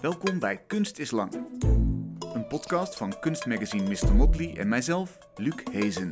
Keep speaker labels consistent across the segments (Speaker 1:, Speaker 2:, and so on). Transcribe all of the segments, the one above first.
Speaker 1: Welkom bij Kunst is Lang. Een podcast van kunstmagazine Mr. Motley en mijzelf, Luc Hezen.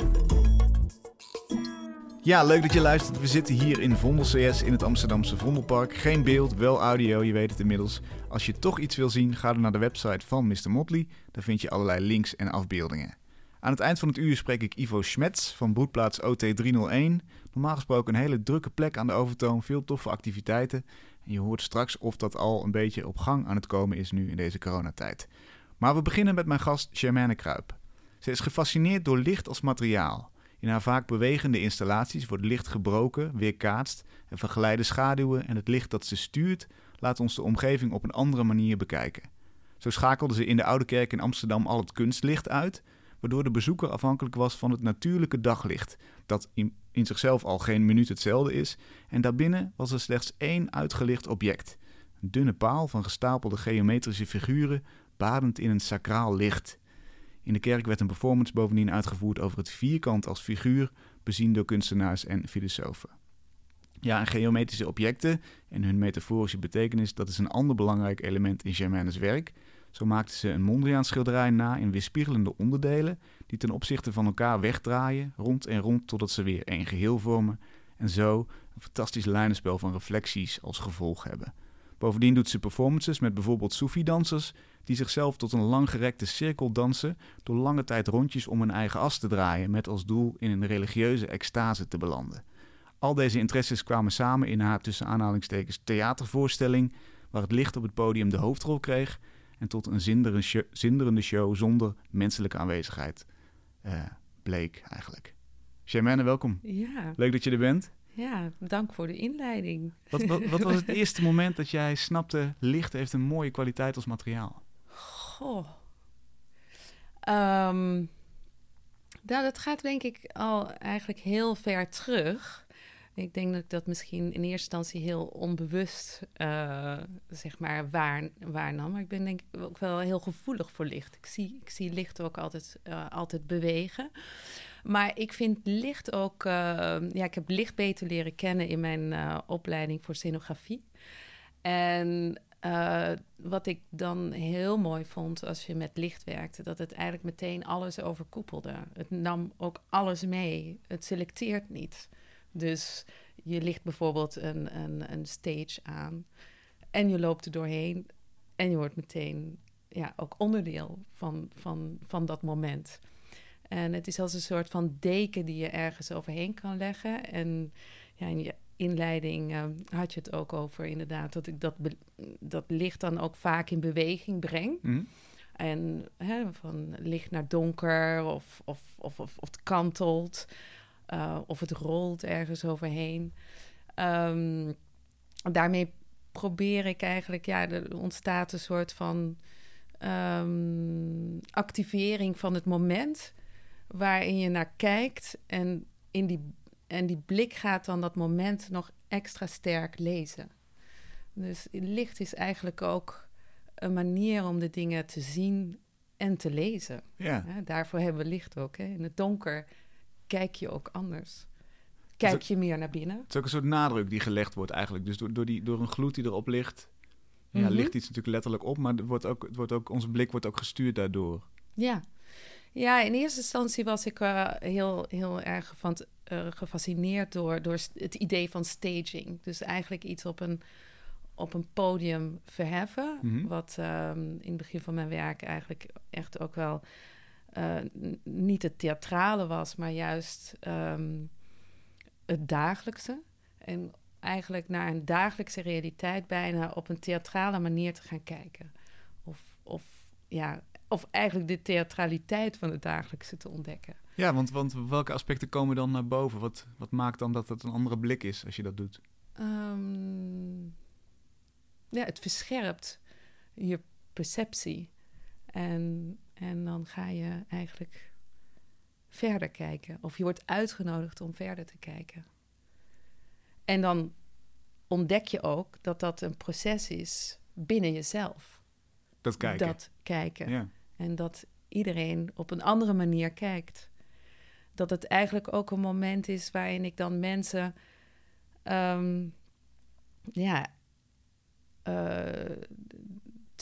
Speaker 1: Ja, leuk dat je luistert. We zitten hier in Vondel CS in het Amsterdamse Vondelpark. Geen beeld, wel audio, je weet het inmiddels. Als je toch iets wil zien, ga dan naar de website van Mr. Motley. Daar vind je allerlei links en afbeeldingen. Aan het eind van het uur spreek ik Ivo Schmetz van broedplaats OT301. Normaal gesproken een hele drukke plek aan de Overtoom, veel toffe activiteiten. En je hoort straks of dat al een beetje op gang aan het komen is nu in deze coronatijd. Maar we beginnen met mijn gast Germaine Kruip. Ze is gefascineerd door licht als materiaal. In haar vaak bewegende installaties wordt licht gebroken, weerkaatst en vergeleide schaduwen en het licht dat ze stuurt laat ons de omgeving op een andere manier bekijken. Zo schakelde ze in de Oude Kerk in Amsterdam al het kunstlicht uit, waardoor de bezoeker afhankelijk was van het natuurlijke daglicht, dat in zichzelf al geen minuut hetzelfde is, en daarbinnen was er slechts één uitgelicht object. Een dunne paal van gestapelde geometrische figuren, badend in een sacraal licht. In de kerk werd een performance bovendien uitgevoerd over het vierkant als figuur, bezien door kunstenaars en filosofen. Ja, en geometrische objecten en hun metaforische betekenis, dat is een ander belangrijk element in Germaine's werk. Zo maakte ze een Mondriaan-schilderij na in weerspiegelende onderdelen die ten opzichte van elkaar wegdraaien, rond en rond totdat ze weer één geheel vormen en zo een fantastisch lijnenspel van reflecties als gevolg hebben. Bovendien doet ze performances met bijvoorbeeld Soefi-dansers die zichzelf tot een langgerekte cirkel dansen door lange tijd rondjes om hun eigen as te draaien met als doel in een religieuze extase te belanden. Al deze interesses kwamen samen in haar tussen aanhalingstekens theatervoorstelling waar het licht op het podium de hoofdrol kreeg en tot een zinderende show zonder menselijke aanwezigheid bleek eigenlijk. Germaine, welkom.
Speaker 2: Ja.
Speaker 1: Leuk dat je er bent.
Speaker 2: Ja, dank voor de inleiding.
Speaker 1: Wat was het eerste moment dat jij snapte, licht heeft een mooie kwaliteit als materiaal?
Speaker 2: Goh. Dat gaat denk ik al eigenlijk heel ver terug. Ik denk dat ik dat misschien in eerste instantie heel onbewust waarnam. Maar ik ben denk ik ook wel heel gevoelig voor licht. Ik zie licht ook altijd bewegen. Maar ik vind licht ook... ik heb licht beter leren kennen in mijn opleiding voor scenografie. En wat ik dan heel mooi vond als je met licht werkte, dat het eigenlijk meteen alles overkoepelde. Het nam ook alles mee. Het selecteert niet. Dus je ligt bijvoorbeeld een stage aan en je loopt er doorheen en je wordt meteen ook onderdeel van dat moment. En het is als een soort van deken die je ergens overheen kan leggen. En in je inleiding had je het ook over inderdaad dat ik dat licht dan ook vaak in beweging breng. Mm. En van licht naar donker of het kantelt. Of het rolt ergens overheen. Daarmee probeer ik eigenlijk... er ontstaat een soort van activering van het moment waarin je naar kijkt. En die blik gaat dan dat moment nog extra sterk lezen. Dus licht is eigenlijk ook een manier om de dingen te zien en te lezen. Ja. Daarvoor hebben we licht ook. In het donker kijk je ook anders. Kijk je meer naar binnen.
Speaker 1: Het is ook een soort nadruk die gelegd wordt eigenlijk. Dus door een gloed die erop ligt, ligt iets natuurlijk letterlijk op, maar onze blik wordt ook gestuurd daardoor.
Speaker 2: Ja, in eerste instantie was ik heel erg gefascineerd door het idee van staging. Dus eigenlijk iets op een podium verheffen, wat in het begin van mijn werk eigenlijk echt ook wel niet het theatrale was, maar juist het dagelijkse. En eigenlijk naar een dagelijkse realiteit bijna op een theatrale manier te gaan kijken. Of eigenlijk de theatraliteit van het dagelijkse te ontdekken.
Speaker 1: Ja, want welke aspecten komen dan naar boven? Wat maakt dan dat het een andere blik is als je dat doet?
Speaker 2: Het verscherpt je perceptie. En dan ga je eigenlijk verder kijken. Of je wordt uitgenodigd om verder te kijken. En dan ontdek je ook dat dat een proces is binnen jezelf.
Speaker 1: Dat kijken.
Speaker 2: Dat kijken.
Speaker 1: Ja.
Speaker 2: En dat iedereen op een andere manier kijkt. Dat het eigenlijk ook een moment is waarin ik dan mensen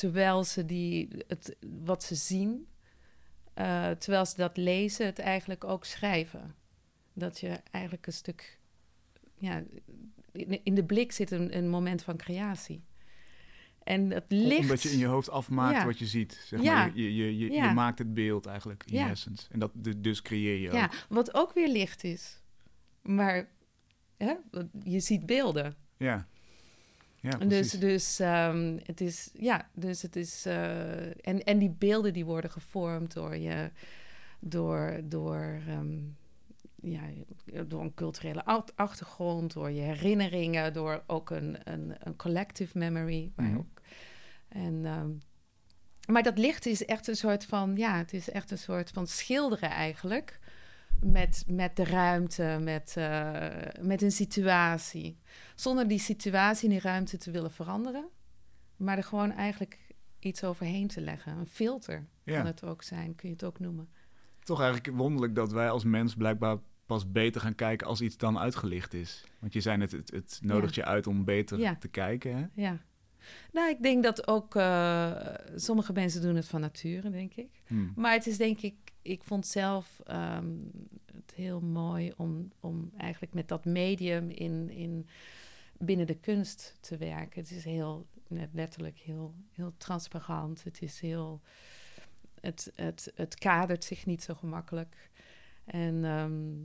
Speaker 2: terwijl ze wat ze zien, terwijl ze dat lezen, het eigenlijk ook schrijven. Dat je eigenlijk een stuk... Ja, in de blik zit een moment van creatie. En het licht...
Speaker 1: Omdat je in je hoofd afmaakt wat je ziet. Zeg maar. Je maakt het beeld eigenlijk in essence. En dat dus creëer je ook.
Speaker 2: Ja, wat ook weer licht is. Maar je ziet beelden.
Speaker 1: Ja. Ja, precies.
Speaker 2: Dus het is... Ja, dus het is... En die beelden die worden gevormd door je... Door een culturele achtergrond, door je herinneringen, door ook een collective memory. Maar dat licht is echt een soort van... Ja, het is echt een soort van schilderen eigenlijk. Met de ruimte, met een situatie. Zonder die situatie en die ruimte te willen veranderen. Maar er gewoon eigenlijk iets overheen te leggen. Een filter kan het ook zijn, kun je het ook noemen.
Speaker 1: Toch eigenlijk wonderlijk dat wij als mens blijkbaar pas beter gaan kijken als iets dan uitgelicht is. Want je zei net, het nodigt je uit om beter te kijken. Hè?
Speaker 2: Ja. Nou, ik denk dat ook sommige mensen doen het van nature, denk ik. Maar het is denk ik vond zelf het heel mooi om eigenlijk met dat medium binnen de kunst te werken. Het is heel, letterlijk heel transparant. Het is heel... Het kadert zich niet zo gemakkelijk. En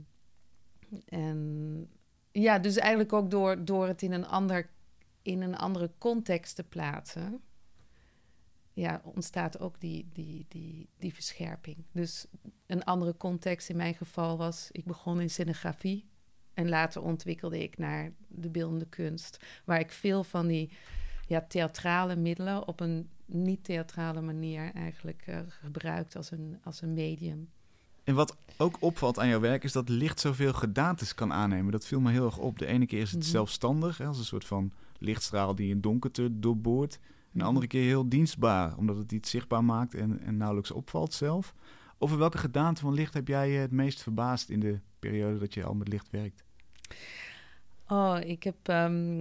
Speaker 2: dus eigenlijk ook door het in een andere context te plaatsen, ontstaat ook die verscherping. Dus een andere context in mijn geval was, ik begon in scenografie en later ontwikkelde ik naar de beeldende kunst, waar ik veel van die theatrale middelen op een niet-theatrale manier eigenlijk gebruikt als een medium.
Speaker 1: En wat ook opvalt aan jouw werk is dat licht zoveel gedaantes kan aannemen. Dat viel me heel erg op. De ene keer is het zelfstandig, als een soort van lichtstraal die een donkerte doorboort. En de andere keer heel dienstbaar, omdat het iets zichtbaar maakt en nauwelijks opvalt zelf. Over welke gedaante van licht heb jij je het meest verbaasd in de periode dat je al met licht werkt?
Speaker 2: Ik heb...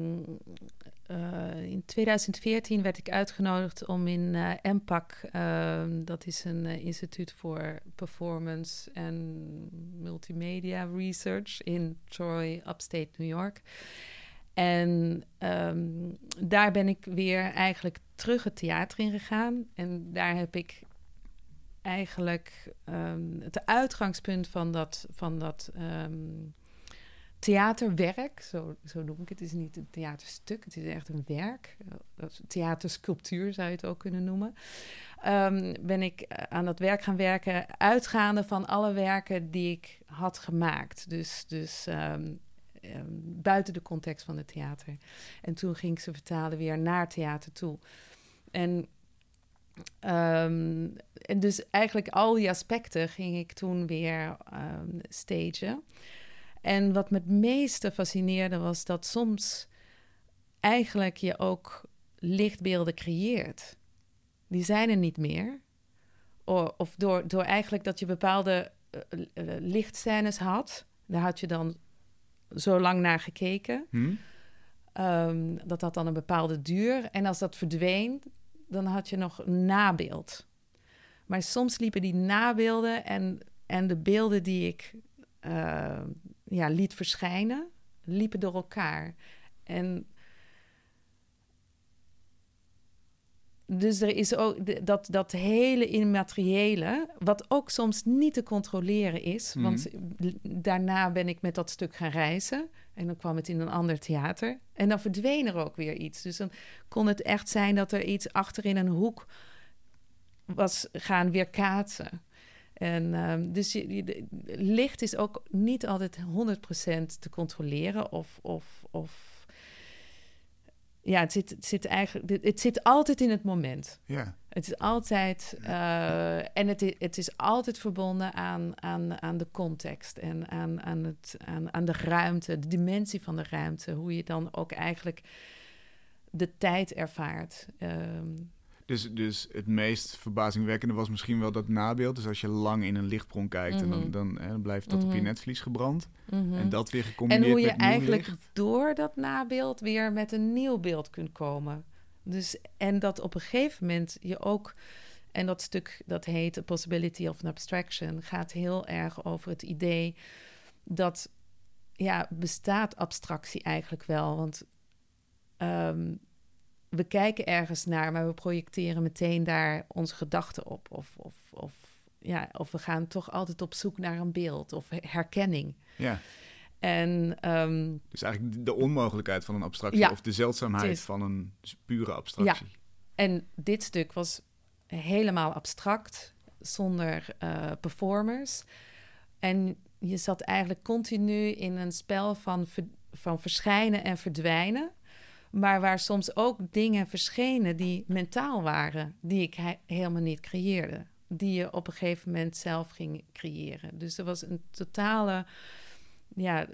Speaker 2: in 2014 werd ik uitgenodigd om in MPAC, dat is een instituut voor performance en multimedia research in Troy, upstate New York. En daar ben ik weer eigenlijk terug het theater in gegaan. En daar heb ik eigenlijk het uitgangspunt van dat theaterwerk, zo noem ik het. Het is niet een theaterstuk, het is echt een werk. Theatersculptuur zou je het ook kunnen noemen. Ben ik aan dat werk gaan werken, uitgaande van alle werken die ik had gemaakt. Dus buiten de context van het theater. En toen ging ik ze vertalen weer naar theater toe. En dus eigenlijk al die aspecten ging ik toen weer stagen. En wat me het meeste fascineerde was dat soms eigenlijk je ook lichtbeelden creëert. Die zijn er niet meer. Of door eigenlijk dat je bepaalde lichtscènes had. Daar had je dan zo lang naar gekeken. Dat had dan een bepaalde duur. En als dat verdween, dan had je nog een nabeeld. Maar soms liepen die nabeelden en de beelden die ik liet verschijnen, liepen door elkaar. En dus er is ook dat hele immateriële, wat ook soms niet te controleren is. Want daarna ben ik met dat stuk gaan reizen. En dan kwam het in een ander theater. En dan verdween er ook weer iets. Dus dan kon het echt zijn dat er iets achter in een hoek was gaan weerkaatsen. En dus licht is ook niet altijd 100% te controleren. Het zit altijd in het moment.
Speaker 1: Ja.
Speaker 2: Het is altijd... en het is altijd verbonden aan de context. En aan de ruimte, de dimensie van de ruimte. Hoe je dan ook eigenlijk de tijd ervaart.
Speaker 1: Dus het meest verbazingwekkende was misschien wel dat nabeeld. Dus als je lang in een lichtbron kijkt, en dan blijft dat op je netvlies gebrand. En dat weer gecombineerd met nieuw licht.
Speaker 2: En hoe je eigenlijk door dat nabeeld weer met een nieuw beeld kunt komen. Dus, en dat op een gegeven moment je ook... En dat stuk, dat heet A Possibility of an Abstraction... gaat heel erg over het idee dat... ja, bestaat abstractie eigenlijk wel? Want we kijken ergens naar... maar we projecteren meteen daar onze gedachten op. Of we gaan toch altijd op zoek naar een beeld of herkenning.
Speaker 1: Ja.
Speaker 2: En,
Speaker 1: dus eigenlijk de onmogelijkheid van een abstractie... of de zeldzaamheid van een pure abstractie.
Speaker 2: Ja. En dit stuk was helemaal abstract, zonder performers. En je zat eigenlijk continu in een spel van verschijnen en verdwijnen... maar waar soms ook dingen verschenen die mentaal waren... die ik helemaal niet creëerde. Die je op een gegeven moment zelf ging creëren. Dus er was een totale... ja,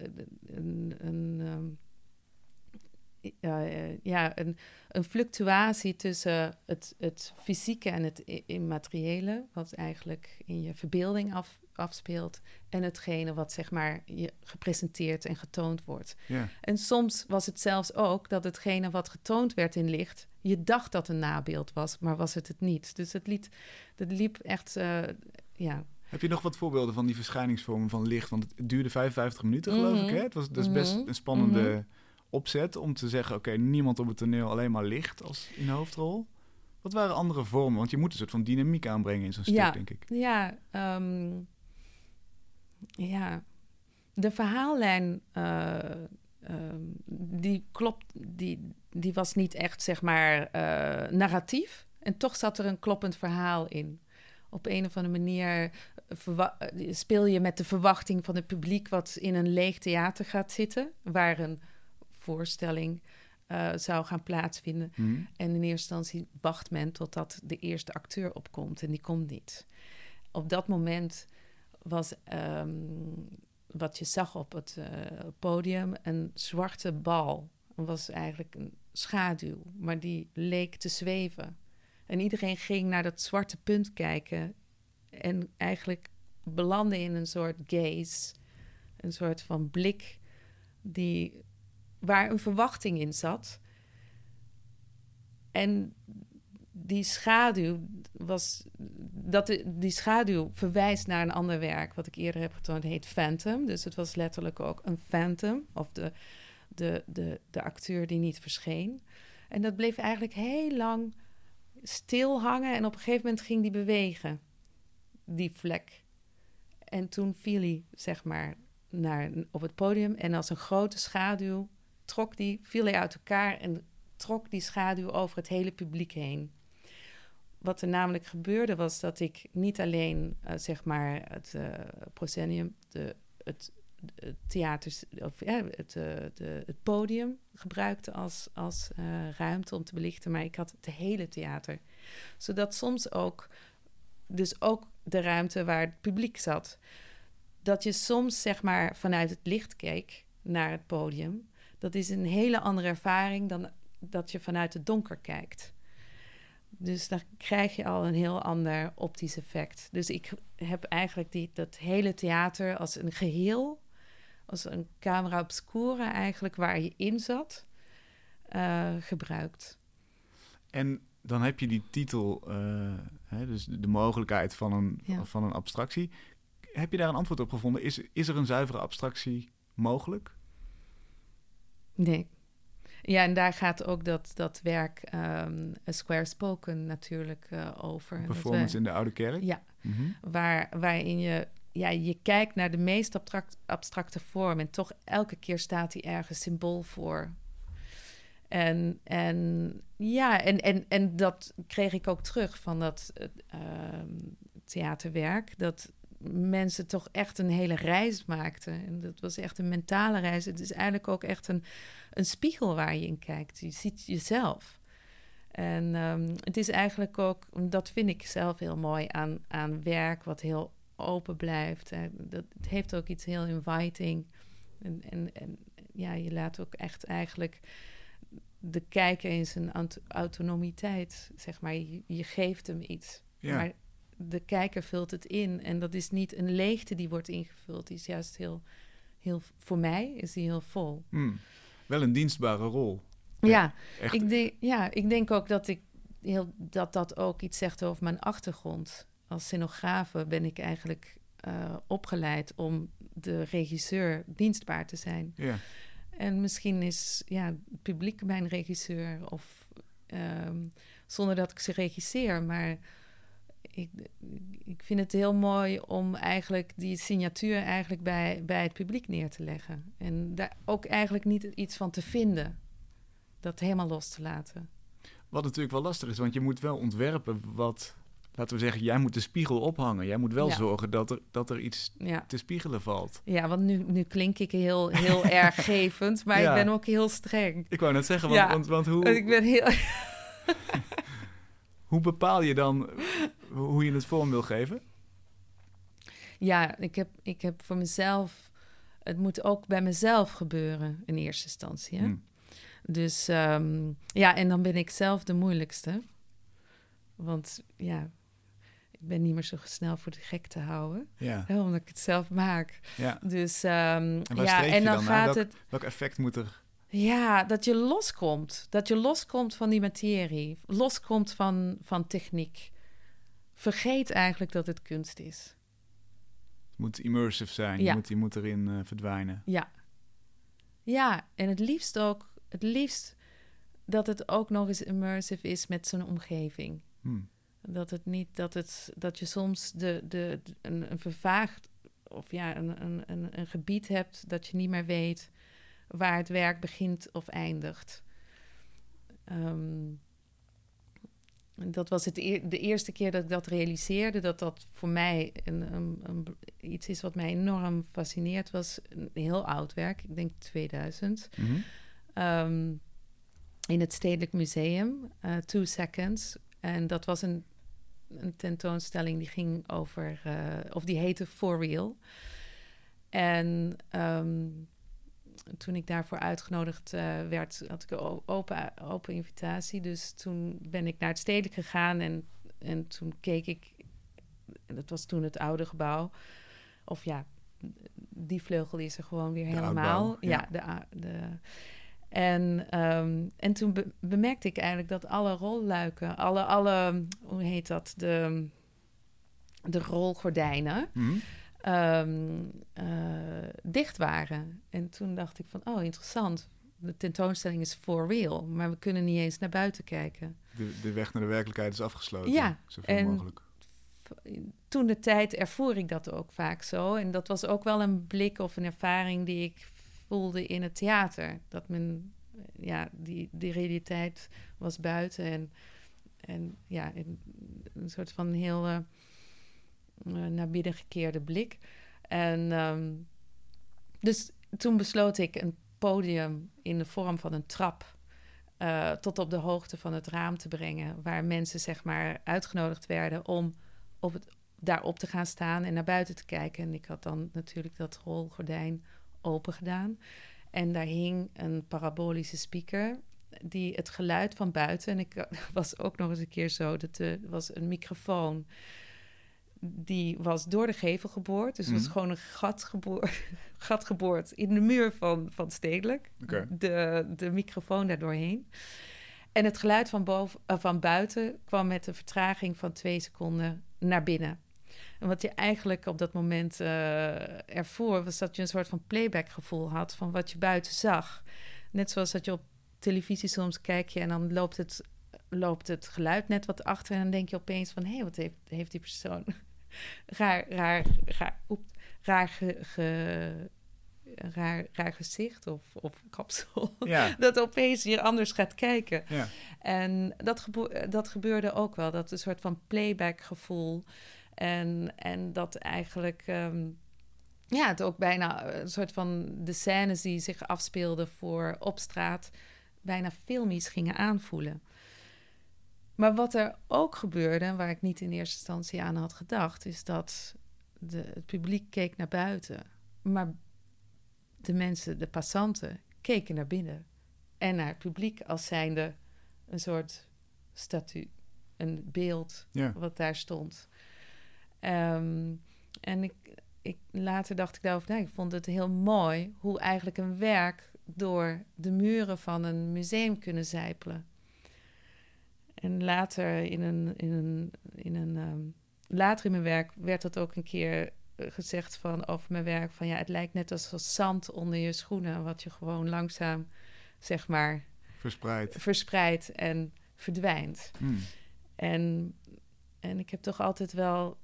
Speaker 2: een fluctuatie tussen het fysieke en het immateriële... wat eigenlijk in je verbeelding afspeelt... en hetgene wat zeg maar je gepresenteerd en getoond wordt.
Speaker 1: Ja. En
Speaker 2: soms was het zelfs ook dat hetgene wat getoond werd in licht... je dacht dat een nabeeld was, maar was het niet. Dus dat liep echt...
Speaker 1: Heb je nog wat voorbeelden van die verschijningsvormen van licht? Want het duurde 55 minuten, geloof ik. Hè? Dat is best een spannende opzet om te zeggen... oké, niemand op het toneel, alleen maar licht als in de hoofdrol. Wat waren andere vormen? Want je moet een soort van dynamiek aanbrengen in zo'n stuk, denk ik.
Speaker 2: De verhaallijn... die klopt, die was niet echt, zeg maar, narratief. En toch zat er een kloppend verhaal in. Op een of andere manier speel je met de verwachting van het publiek... wat in een leeg theater gaat zitten... waar een voorstelling zou gaan plaatsvinden. En in eerste instantie wacht men totdat de eerste acteur opkomt. En die komt niet. Op dat moment was... wat je zag op het podium, een zwarte bal. Dat was eigenlijk een schaduw, maar die leek te zweven. En iedereen ging naar dat zwarte punt kijken... en eigenlijk belandde in een soort gaze. Een soort van blik waar een verwachting in zat. En die schaduw die schaduw verwijst naar een ander werk... wat ik eerder heb getoond, heet Phantom. Dus het was letterlijk ook een phantom... of de acteur die niet verscheen. En dat bleef eigenlijk heel lang stil hangen... en op een gegeven moment ging die bewegen, die vlek. En toen viel hij, zeg maar, op het podium... en als een grote schaduw viel hij uit elkaar... en trok die schaduw over het hele publiek heen... Wat er namelijk gebeurde was dat ik niet alleen zeg maar het proscenium, het theater, of het podium gebruikte als ruimte om te belichten, maar ik had het hele theater. Zodat soms ook de ruimte waar het publiek zat, dat je soms zeg maar vanuit het licht keek naar het podium. Dat is een hele andere ervaring dan dat je vanuit het donker kijkt. Dus dan krijg je al een heel ander optisch effect. Dus ik heb eigenlijk dat hele theater als een geheel... als een camera obscura eigenlijk waar je in zat, gebruikt.
Speaker 1: En dan heb je die titel, dus de mogelijkheid van een abstractie. Heb je daar een antwoord op gevonden? Is er een zuivere abstractie mogelijk?
Speaker 2: Nee. Ja, en daar gaat ook dat werk A Square Spoken natuurlijk over.
Speaker 1: Performance in de Oude Kerk?
Speaker 2: Ja, waarin je kijkt naar de meest abstracte vorm... en toch elke keer staat hij ergens symbool voor. En dat kreeg ik ook terug van dat theaterwerk... dat mensen toch echt een hele reis maakten. En dat was echt een mentale reis. Het is eigenlijk ook echt een spiegel waar je in kijkt. Je ziet jezelf. En het is eigenlijk ook... dat vind ik zelf heel mooi aan werk... wat heel open blijft. Het heeft ook iets heel inviting. En je laat ook echt eigenlijk... de kijker in zijn autonomiteit, zeg maar. Je geeft hem iets.
Speaker 1: Ja.
Speaker 2: Maar de kijker vult het in. En dat is niet een leegte die wordt ingevuld. Die is juist heel voor mij is die heel vol.
Speaker 1: Wel een dienstbare rol.
Speaker 2: Ja,
Speaker 1: Echt,
Speaker 2: ik denk ook dat ook iets zegt over mijn achtergrond. Als scenografe ben ik eigenlijk opgeleid om de regisseur dienstbaar te zijn.
Speaker 1: ja.
Speaker 2: En misschien is het publiek mijn regisseur of zonder dat ik ze regisseer, maar ik vind het heel mooi om eigenlijk die signatuur eigenlijk bij het publiek neer te leggen. En daar ook eigenlijk niet iets van te vinden. Dat helemaal los te laten.
Speaker 1: Wat natuurlijk wel lastig is, want je moet wel ontwerpen wat... Laten we zeggen, jij moet de spiegel ophangen. Jij moet wel zorgen dat er iets te spiegelen valt.
Speaker 2: Ja, want nu klink ik heel erg gevend, maar ik ben ook heel streng.
Speaker 1: Ik wou net zeggen, want hoe...
Speaker 2: Ik ben heel...
Speaker 1: Hoe bepaal je dan hoe je het vorm wil geven?
Speaker 2: Ja, ik heb voor mezelf... Het moet ook bij mezelf gebeuren in eerste instantie. Hè? Dus en dan ben ik zelf de moeilijkste. Want ik ben niet meer zo snel voor de gek te houden. Ja. Omdat ik het zelf maak. Ja. Dus
Speaker 1: en dan gaat het... Welk effect moet er...
Speaker 2: Ja, dat je loskomt. Dat je loskomt van die materie. Loskomt van techniek. Vergeet eigenlijk dat het kunst is.
Speaker 1: Het moet immersive zijn. Ja. Je moet erin verdwijnen.
Speaker 2: Ja. Ja, en het liefst dat het ook nog eens immersive is met zijn omgeving. Dat je soms een vervaagd of een gebied hebt dat je niet meer weet waar het werk begint of eindigt. Dat was de eerste keer dat ik dat realiseerde, dat voor mij iets is wat mij enorm fascineert. Was een heel oud werk, ik denk 2000. Mm-hmm. In het Stedelijk Museum, 2 Seconds. En dat was een tentoonstelling die ging over... of die heette For Real. En toen ik daarvoor uitgenodigd werd, had ik een open invitatie. Dus toen ben ik naar het Stedelijk gegaan en toen keek ik... Dat was toen het oude gebouw. Of die vleugel is er gewoon weer helemaal. En toen bemerkte ik eigenlijk dat alle rolluiken, alle hoe heet dat, de rolgordijnen, dicht waren. En toen dacht ik van, interessant. De tentoonstelling is for real, maar we kunnen niet eens naar buiten kijken.
Speaker 1: De weg naar de werkelijkheid is afgesloten.
Speaker 2: Ja,
Speaker 1: zoveel mogelijk.
Speaker 2: Toen de tijd ervoer ik dat ook vaak zo. En dat was ook wel een blik of een ervaring die ik voelde in het theater. Dat die realiteit was buiten en een soort van heel naar binnen gekeerde blik. En dus toen besloot ik een podium in de vorm van een trap tot op de hoogte van het raam te brengen, waar mensen zeg maar uitgenodigd werden om daarop te gaan staan en naar buiten te kijken. En ik had dan natuurlijk dat rolgordijn open gedaan. En daar hing een parabolische speaker die het geluid van buiten... En ik was ook nog eens een keer zo, dat was een microfoon... Die was door de gevel geboord. Dus was gewoon een gat geboord in de muur van Stedelijk.
Speaker 1: Okay.
Speaker 2: De microfoon daar doorheen. En het geluid van buiten kwam met een vertraging van 2 seconden naar binnen. En wat je eigenlijk op dat moment ervoor... was dat je een soort van playback gevoel had van wat je buiten zag. Net zoals dat je op televisie soms kijk je en dan loopt het geluid net wat achter... en dan denk je opeens van, hé, wat heeft die persoon... raar gezicht of kapsel. Ja. Dat opeens hier anders gaat kijken. Ja. En dat gebeurde ook wel. Dat een soort van playback gevoel. En dat eigenlijk... het ook bijna een soort van... de scènes die zich afspeelden voor op straat... bijna filmisch gingen aanvoelen. Maar wat er ook gebeurde, waar ik niet in eerste instantie aan had gedacht... is dat het publiek keek naar buiten. Maar de mensen, de passanten, keken naar binnen. En naar het publiek als zijnde een soort statuut, een beeld wat daar stond. En later dacht ik daarover na. Ik vond het heel mooi hoe eigenlijk een werk door de muren van een museum kunnen zijpelen. En later later in mijn werk werd dat ook een keer gezegd over mijn werk van het lijkt net als zand onder je schoenen, wat je gewoon langzaam, zeg maar, verspreidt en verdwijnt. En ik heb toch altijd wel,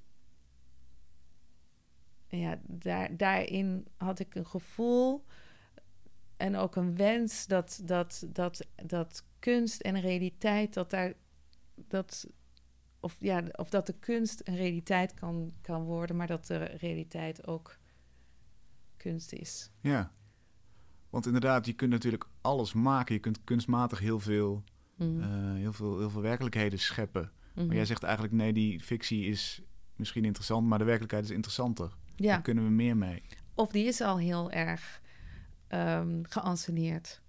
Speaker 2: daarin had ik een gevoel en ook een wens dat kunst en realiteit, of dat de kunst een realiteit kan worden, maar dat de realiteit ook kunst is.
Speaker 1: Ja, want inderdaad, je kunt natuurlijk alles maken. Je kunt kunstmatig heel veel werkelijkheden scheppen. Maar jij zegt eigenlijk, nee, die fictie is misschien interessant, maar de werkelijkheid is interessanter. Ja. Daar kunnen we meer mee.
Speaker 2: Of die is al heel erg geanceneerd.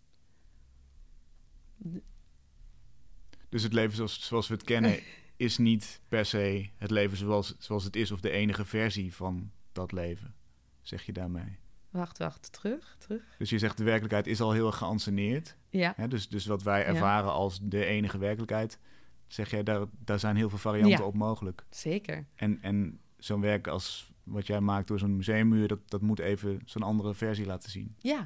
Speaker 1: Dus het leven zoals we het kennen is niet per se het leven zoals het is, of de enige versie van dat leven, zeg je daarmee?
Speaker 2: Wacht, terug.
Speaker 1: Dus je zegt de werkelijkheid is al heel erg geanceneerd.
Speaker 2: Ja.
Speaker 1: Hè? Dus wat wij ervaren als de enige werkelijkheid, zeg jij, daar zijn heel veel varianten op mogelijk.
Speaker 2: Zeker.
Speaker 1: En zo'n werk als wat jij maakt door zo'n museummuur, dat moet even zo'n andere versie laten zien.
Speaker 2: Ja.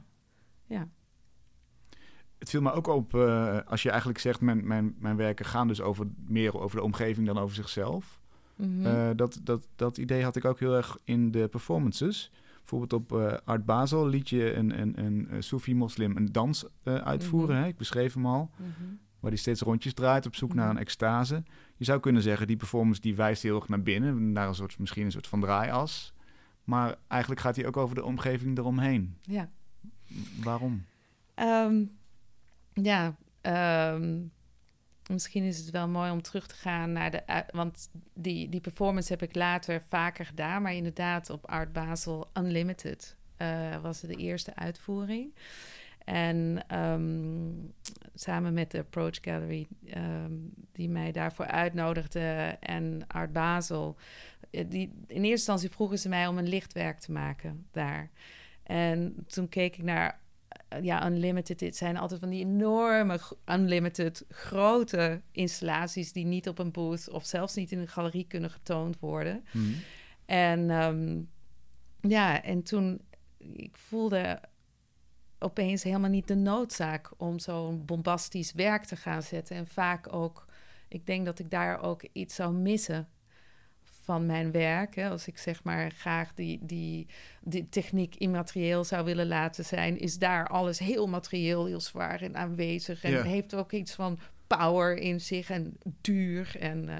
Speaker 1: Het viel me ook op, als je eigenlijk zegt, mijn werken gaan dus meer over de omgeving dan over zichzelf. Dat idee had ik ook heel erg in de performances. Bijvoorbeeld op Art Basel liet je een Soefi-moslim een dans uitvoeren. Hè? Ik beschreef hem al. Waar hij steeds rondjes draait op zoek naar een extase. Je zou kunnen zeggen, die performance die wijst heel erg naar binnen. Naar misschien een soort van draaias. Maar eigenlijk gaat hij ook over de omgeving eromheen.
Speaker 2: Ja.
Speaker 1: Waarom?
Speaker 2: Misschien is het wel mooi om terug te gaan naar want die performance heb ik later vaker gedaan, maar inderdaad op Art Basel Unlimited was het de eerste uitvoering. En samen met de Approach Gallery, die mij daarvoor uitnodigde, en Art Basel, in eerste instantie vroegen ze mij om een lichtwerk te maken daar. En toen keek ik naar Unlimited. Dit zijn altijd van die enorme Unlimited grote installaties die niet op een booth of zelfs niet in een galerie kunnen getoond worden. En toen ik voelde opeens helemaal niet de noodzaak om zo'n bombastisch werk te gaan zetten. En vaak ook, ik denk dat ik daar ook iets zou missen van mijn werk. Hè. Als ik zeg maar graag die techniek immaterieel zou willen laten zijn, is daar alles heel materieel, heel zwaar en aanwezig. En heeft ook iets van power in zich en duur.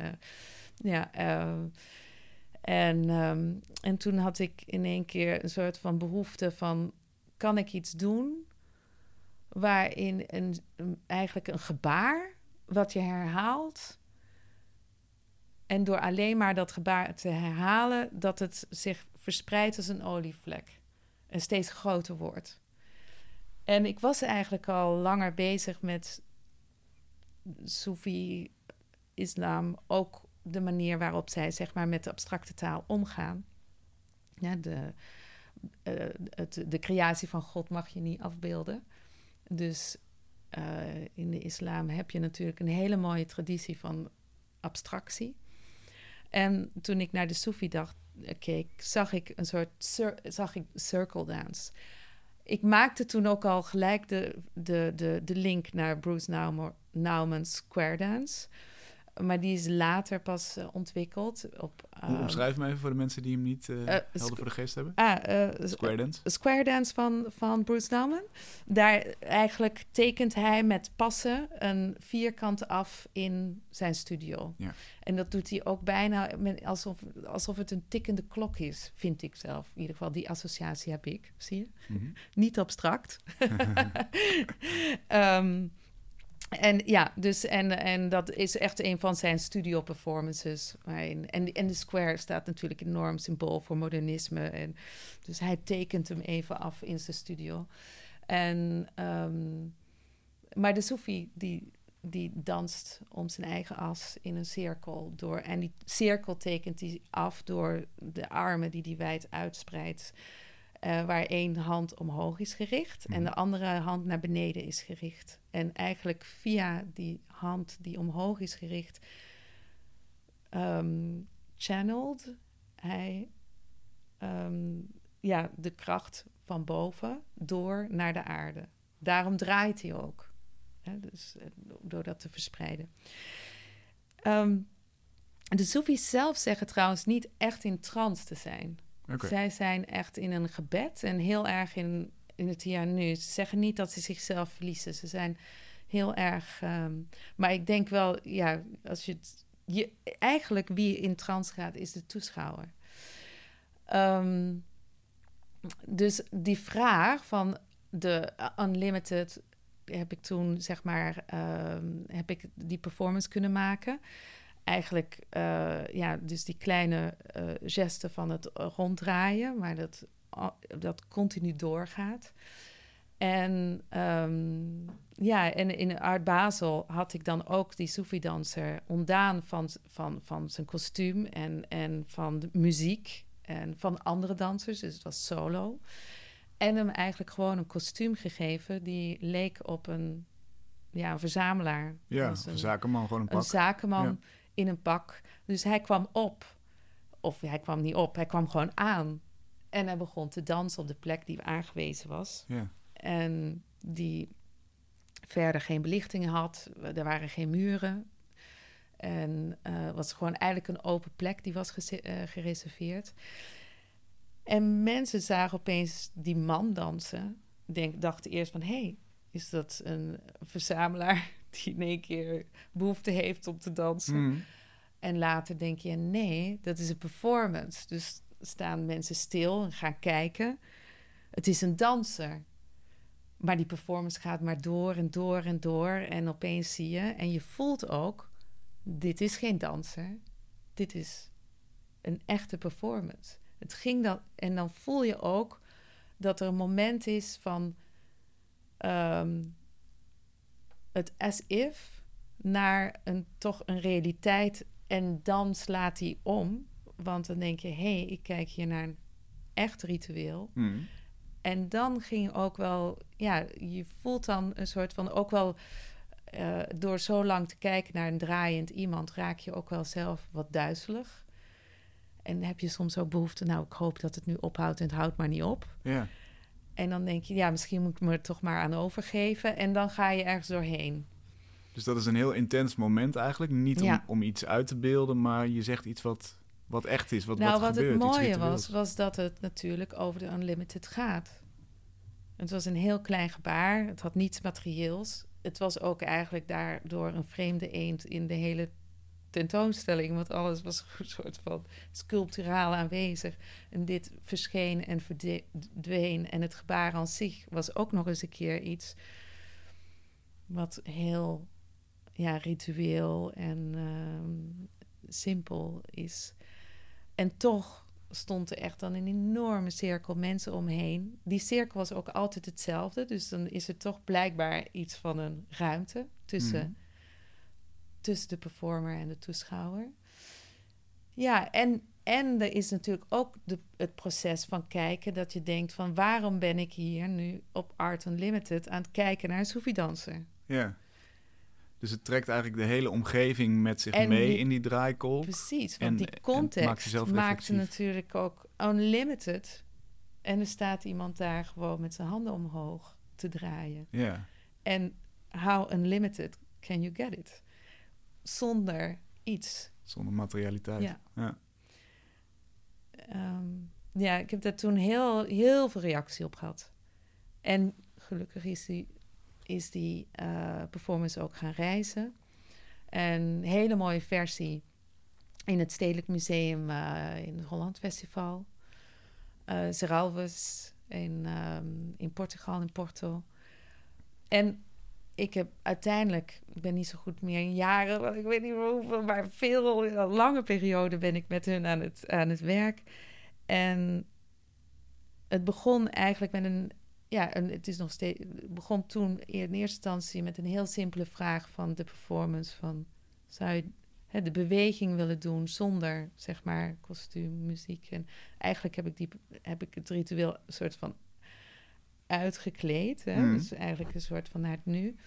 Speaker 2: En toen had ik in één keer een soort van behoefte van, kan ik iets doen waarin eigenlijk een gebaar wat je herhaalt, en door alleen maar dat gebaar te herhalen, dat het zich verspreidt als een olievlek en steeds groter wordt. En ik was eigenlijk al langer bezig met Soefi-islam, ook de manier waarop zij zeg maar met de abstracte taal omgaan. Ja, de creatie van God mag je niet afbeelden. Dus in de islam heb je natuurlijk een hele mooie traditie van abstractie. En toen ik naar de Soefi keek, zag ik een soort circle dance. Ik maakte toen ook al gelijk de link naar Bruce Nauman's Square Dance. Maar die is later pas ontwikkeld.
Speaker 1: Omschrijf me even voor de mensen die hem niet helder voor de geest hebben. Square Dance.
Speaker 2: Square Dance van Bruce Nauman. Daar eigenlijk tekent hij met passen een vierkant af in zijn studio. Ja. En dat doet hij ook bijna alsof het een tikkende klok is, vind ik zelf. In ieder geval, die associatie heb ik, zie je? Niet abstract. En dat is echt een van zijn studio performances. En de square staat natuurlijk een enorm symbool voor modernisme. En dus hij tekent hem even af in zijn studio. Maar de Soefi die danst om zijn eigen as in een cirkel. En die cirkel tekent hij af door de armen die hij wijd uitspreidt. waar één hand omhoog is gericht en de andere hand naar beneden is gericht. En eigenlijk via die hand die omhoog is gericht, channelt hij de kracht van boven door naar de aarde. Daarom draait hij ook. Dus door dat te verspreiden. De Soefis zelf zeggen trouwens niet echt in trance te zijn.
Speaker 1: Okay.
Speaker 2: Zij zijn echt in een gebed en heel erg in het hier en nu. Ze zeggen niet dat ze zichzelf verliezen. Ze zijn heel erg... maar ik denk wel, als eigenlijk wie in trance gaat, is de toeschouwer. Dus die vraag van de Unlimited... heb ik toen, zeg maar, heb ik die performance kunnen maken. Eigenlijk, dus die kleine gesten van het ronddraaien, maar dat continu doorgaat. En en in Art Basel had ik dan ook die Soefi-danser ontdaan van zijn kostuum en van de muziek en van andere dansers, dus het was solo. En hem eigenlijk gewoon een kostuum gegeven die leek op een verzamelaar.
Speaker 1: Ja, een zakenman, gewoon een pak.
Speaker 2: Een zakenman in een pak. Dus hij kwam op. Of hij kwam niet op, hij kwam gewoon aan. En hij begon te dansen op de plek die aangewezen was.
Speaker 1: Ja.
Speaker 2: En die verder geen belichting had. Er waren geen muren. En het was gewoon eigenlijk een open plek die was gereserveerd. En mensen zagen opeens die man dansen. Dachten eerst van, hé, is dat een verzamelaar die in één keer behoefte heeft om te dansen?
Speaker 1: Mm.
Speaker 2: En later denk je, nee, dat is een performance. Dus staan mensen stil en gaan kijken. Het is een danser. Maar die performance gaat maar door en door en door. En opeens zie je, en je voelt ook, dit is geen danser. Dit is een echte performance. Het ging dan, en dan voel je ook dat er een moment is van het as if naar toch een realiteit. En dan slaat die om. Want dan denk je, hé, ik kijk hier naar een echt ritueel.
Speaker 1: Mm.
Speaker 2: En dan ging ook wel, je voelt dan een soort van, ook wel door zo lang te kijken naar een draaiend iemand, raak je ook wel zelf wat duizelig. En heb je soms ook behoefte, ik hoop dat het nu ophoudt en het houdt maar niet op.
Speaker 1: Ja.
Speaker 2: En dan denk je, misschien moet ik me er toch maar aan overgeven. En dan ga je ergens doorheen.
Speaker 1: Dus dat is een heel intens moment eigenlijk. Niet om iets uit te beelden, maar je zegt iets wat echt is, wat gebeurt.
Speaker 2: Wat het mooie was dat het natuurlijk over de Unlimited gaat. Het was een heel klein gebaar. Het had niets materieels. Het was ook eigenlijk daardoor een vreemde eend in de hele tentoonstelling. Want alles was een soort van sculpturaal aanwezig. En dit verscheen en verdween. En het gebaar aan zich was ook nog eens een keer iets wat heel ritueel en simpel is. En toch stond er echt dan een enorme cirkel mensen omheen. Die cirkel was ook altijd hetzelfde. Dus dan is er toch blijkbaar iets van een ruimte tussen de performer en de toeschouwer. Ja, en er is natuurlijk ook het proces van kijken, dat je denkt van, waarom ben ik hier nu op Art Unlimited aan het kijken naar een Soefi-danser?
Speaker 1: Ja. Dus het trekt eigenlijk de hele omgeving met zich mee in die draaikolk.
Speaker 2: Precies, want die context maakte natuurlijk ook Unlimited. En er staat iemand daar gewoon met zijn handen omhoog te draaien.
Speaker 1: Ja.
Speaker 2: En how unlimited can you get it? Zonder iets.
Speaker 1: Zonder materialiteit.
Speaker 2: Ja. Ik heb daar toen heel veel reactie op gehad. En gelukkig is die performance ook gaan reizen. Een hele mooie versie in het Stedelijk Museum in het Holland Festival. Serralves in Portugal, in Porto. En ik heb uiteindelijk, ik ben niet zo goed meer in jaren, ik weet niet meer hoeveel, maar veel lange periode ben ik met hun aan het werk. En het begon eigenlijk met het is nog steeds, het begon toen in eerste instantie met een heel simpele vraag van de performance van, de beweging willen doen zonder, zeg maar, kostuum, muziek. En eigenlijk heb ik het ritueel een soort van uitgekleed. Dus eigenlijk een soort van naar het nu.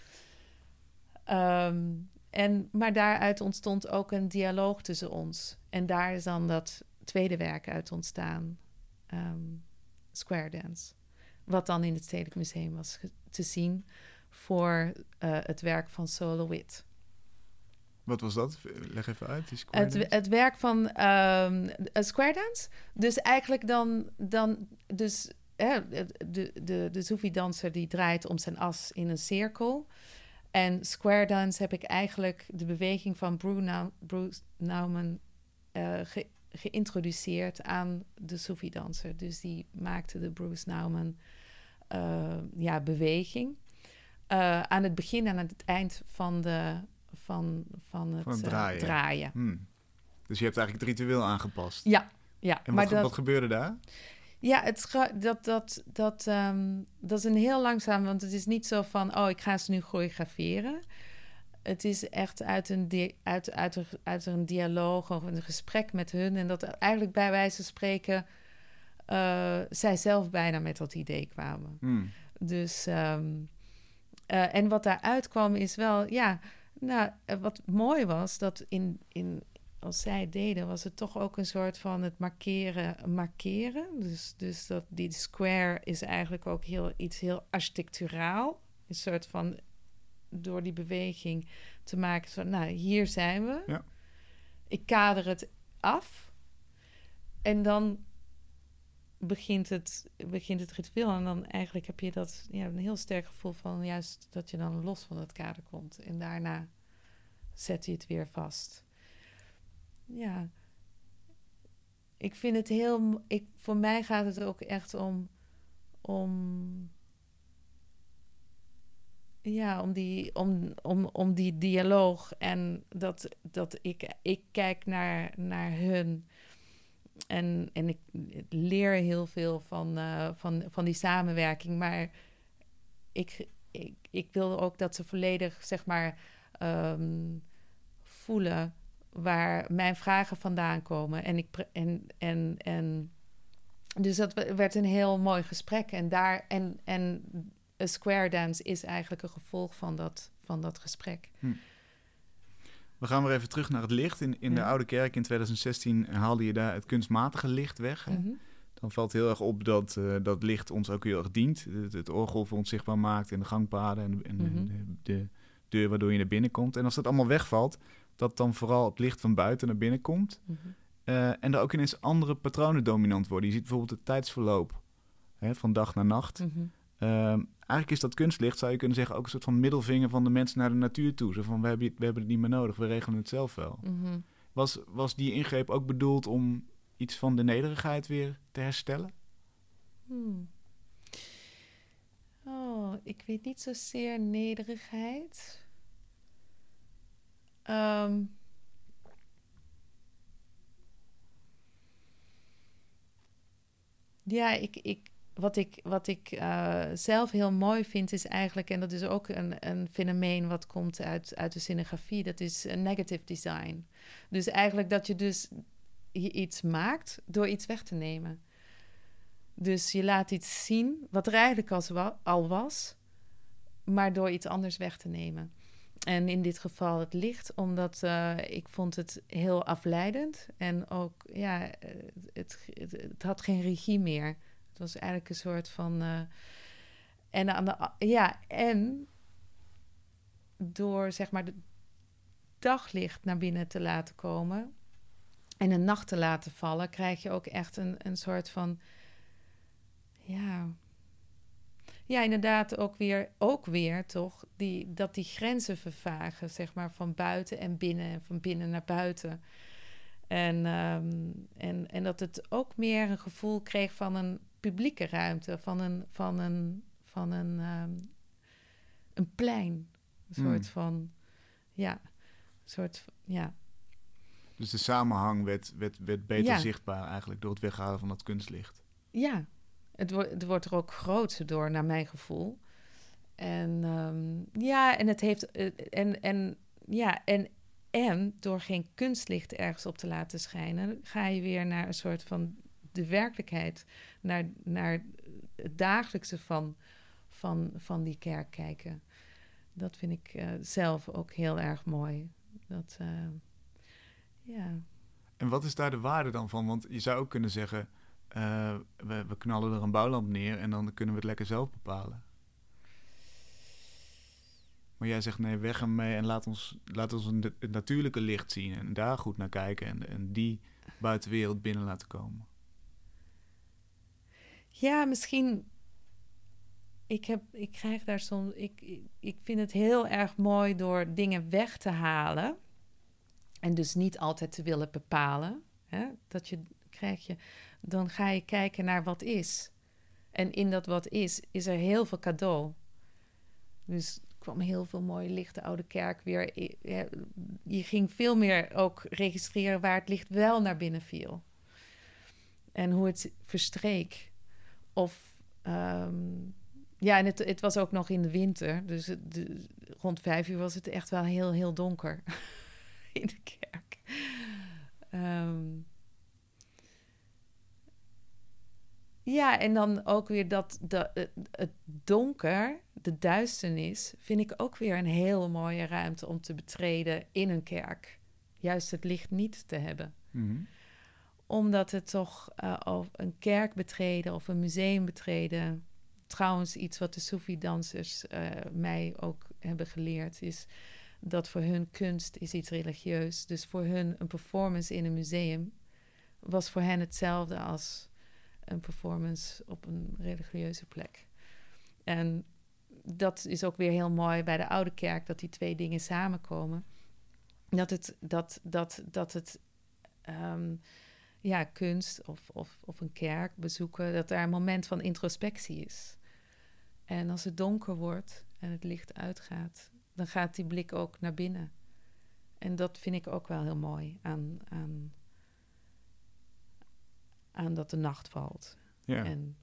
Speaker 2: Maar daaruit ontstond ook een dialoog tussen ons. En daar is dan dat tweede werk uit ontstaan. Square Dance. Wat dan in het Stedelijk Museum was te zien voor het werk van Sol LeWitt.
Speaker 1: Wat was dat? Leg even uit. Die
Speaker 2: het werk van Square Dance. Dus eigenlijk dus de Soefi-danser die draait om zijn as in een cirkel. En Square Dance heb ik eigenlijk de beweging van Bruce Nauman geïntroduceerd aan de Soefi-danser. Dus die maakte de Bruce Nauman beweging. Aan het begin en aan het eind van het draaien.
Speaker 1: Dus je hebt eigenlijk het ritueel aangepast.
Speaker 2: Ja.
Speaker 1: En wat gebeurde daar?
Speaker 2: Ja, dat is een heel langzaam, want het is niet zo van, ik ga ze nu choreograferen. Het is echt uit een dialoog of een gesprek met hun. En dat eigenlijk bij wijze van spreken zij zelf bijna met dat idee kwamen. Dus, en wat daaruit kwam is wel, wat mooi was, dat als zij het deden, was het toch ook een soort van het markeren. Dus dat die square is eigenlijk ook iets heel architecturaal. Een soort van door die beweging te maken. Zo, hier zijn we.
Speaker 1: Ja.
Speaker 2: Ik kader het af. En dan begint het ritueel. En dan eigenlijk heb je een heel sterk gevoel van juist dat je dan los van het kader komt. En daarna zet je het weer vast. Ja, ik vind het voor mij gaat het ook echt om die dialoog en dat ik kijk naar hun en ik leer heel veel van die samenwerking, maar ik wil ook dat ze volledig, zeg maar, voelen waar mijn vragen vandaan komen. En dus dat werd een heel mooi gesprek. En Square Dance is eigenlijk een gevolg van dat gesprek.
Speaker 1: We gaan weer even terug naar het licht. In de Oude Kerk in 2016 haalde je daar het kunstmatige licht weg. Hè? Mm-hmm. Dan valt heel erg op dat licht ons ook heel erg dient. Het orgel voor ons zichtbaar maakt en de gangpaden en de deur waardoor je naar binnen komt. En als dat allemaal wegvalt, dat dan vooral het licht van buiten naar binnen komt. Mm-hmm. En er ook ineens andere patronen dominant worden. Je ziet bijvoorbeeld het tijdsverloop van dag naar nacht. Mm-hmm. Eigenlijk is dat kunstlicht, zou je kunnen zeggen, ook een soort van middelvinger van de mens naar de natuur toe. Zo van, we hebben het niet meer nodig, we regelen het zelf wel. Mm-hmm. Was die ingreep ook bedoeld om iets van de nederigheid weer te herstellen?
Speaker 2: Ik weet niet zozeer nederigheid. Wat ik zelf heel mooi vind is eigenlijk, en dat is ook een fenomeen wat komt uit de scenografie, dat is negative design. Dus eigenlijk dat je iets maakt door iets weg te nemen. Dus je laat iets zien wat er eigenlijk al was, maar door iets anders weg te nemen. En in dit geval het licht, omdat ik vond het heel afleidend. En ook, het had geen regie meer. Het was eigenlijk een soort van... en door, zeg maar, het daglicht naar binnen te laten komen en een nacht te laten vallen, krijg je ook echt een soort van... Ja, inderdaad, ook weer toch, dat die grenzen vervagen, zeg maar, van buiten en binnen en van binnen naar buiten. En dat het ook meer een gevoel kreeg van een publieke ruimte, van een plein. Een soort van,
Speaker 1: Dus de samenhang werd beter zichtbaar eigenlijk door het weghalen van dat kunstlicht.
Speaker 2: Ja. Het wordt er ook groter door, naar mijn gevoel. En het heeft... En door geen kunstlicht ergens op te laten schijnen, ga je weer naar een soort van de werkelijkheid, naar het dagelijkse van die kerk kijken. Dat vind ik zelf ook heel erg mooi. Ja.
Speaker 1: En wat is daar de waarde dan van? Want je zou ook kunnen zeggen, we knallen er een bouwlamp neer en dan kunnen we het lekker zelf bepalen. Maar jij zegt nee, weg ermee en laat ons het natuurlijke licht zien en daar goed naar kijken en die buitenwereld binnen laten komen.
Speaker 2: Ja, misschien. Ik krijg daar soms. Ik vind het heel erg mooi door dingen weg te halen. En dus niet altijd te willen bepalen. Hè? Dan ga je kijken naar wat is. En in dat wat is er heel veel cadeau. Dus er kwam heel veel mooie licht, de oude kerk weer. Je ging veel meer ook registreren waar het licht wel naar binnen viel. En hoe het verstreek. Of, en het was ook nog in de winter. Dus rond 5 uur was het echt wel heel, heel donker in de kerk. En dan ook weer het donker, de duisternis, vind ik ook weer een hele mooie ruimte om te betreden in een kerk. Juist het licht niet te hebben.
Speaker 1: Mm-hmm.
Speaker 2: Omdat het toch een kerk betreden of een museum betreden. Trouwens, iets wat de Soefi-dansers mij ook hebben geleerd, is dat voor hun kunst is iets religieus. Dus voor hun een performance in een museum was voor hen hetzelfde als een performance op een religieuze plek. En dat is ook weer heel mooi bij de Oude Kerk, dat die twee dingen samenkomen. Kunst of een kerk bezoeken, dat daar een moment van introspectie is. En als het donker wordt en het licht uitgaat, dan gaat die blik ook naar binnen. En dat vind ik ook wel heel mooi aan dat de nacht valt.
Speaker 1: Ja.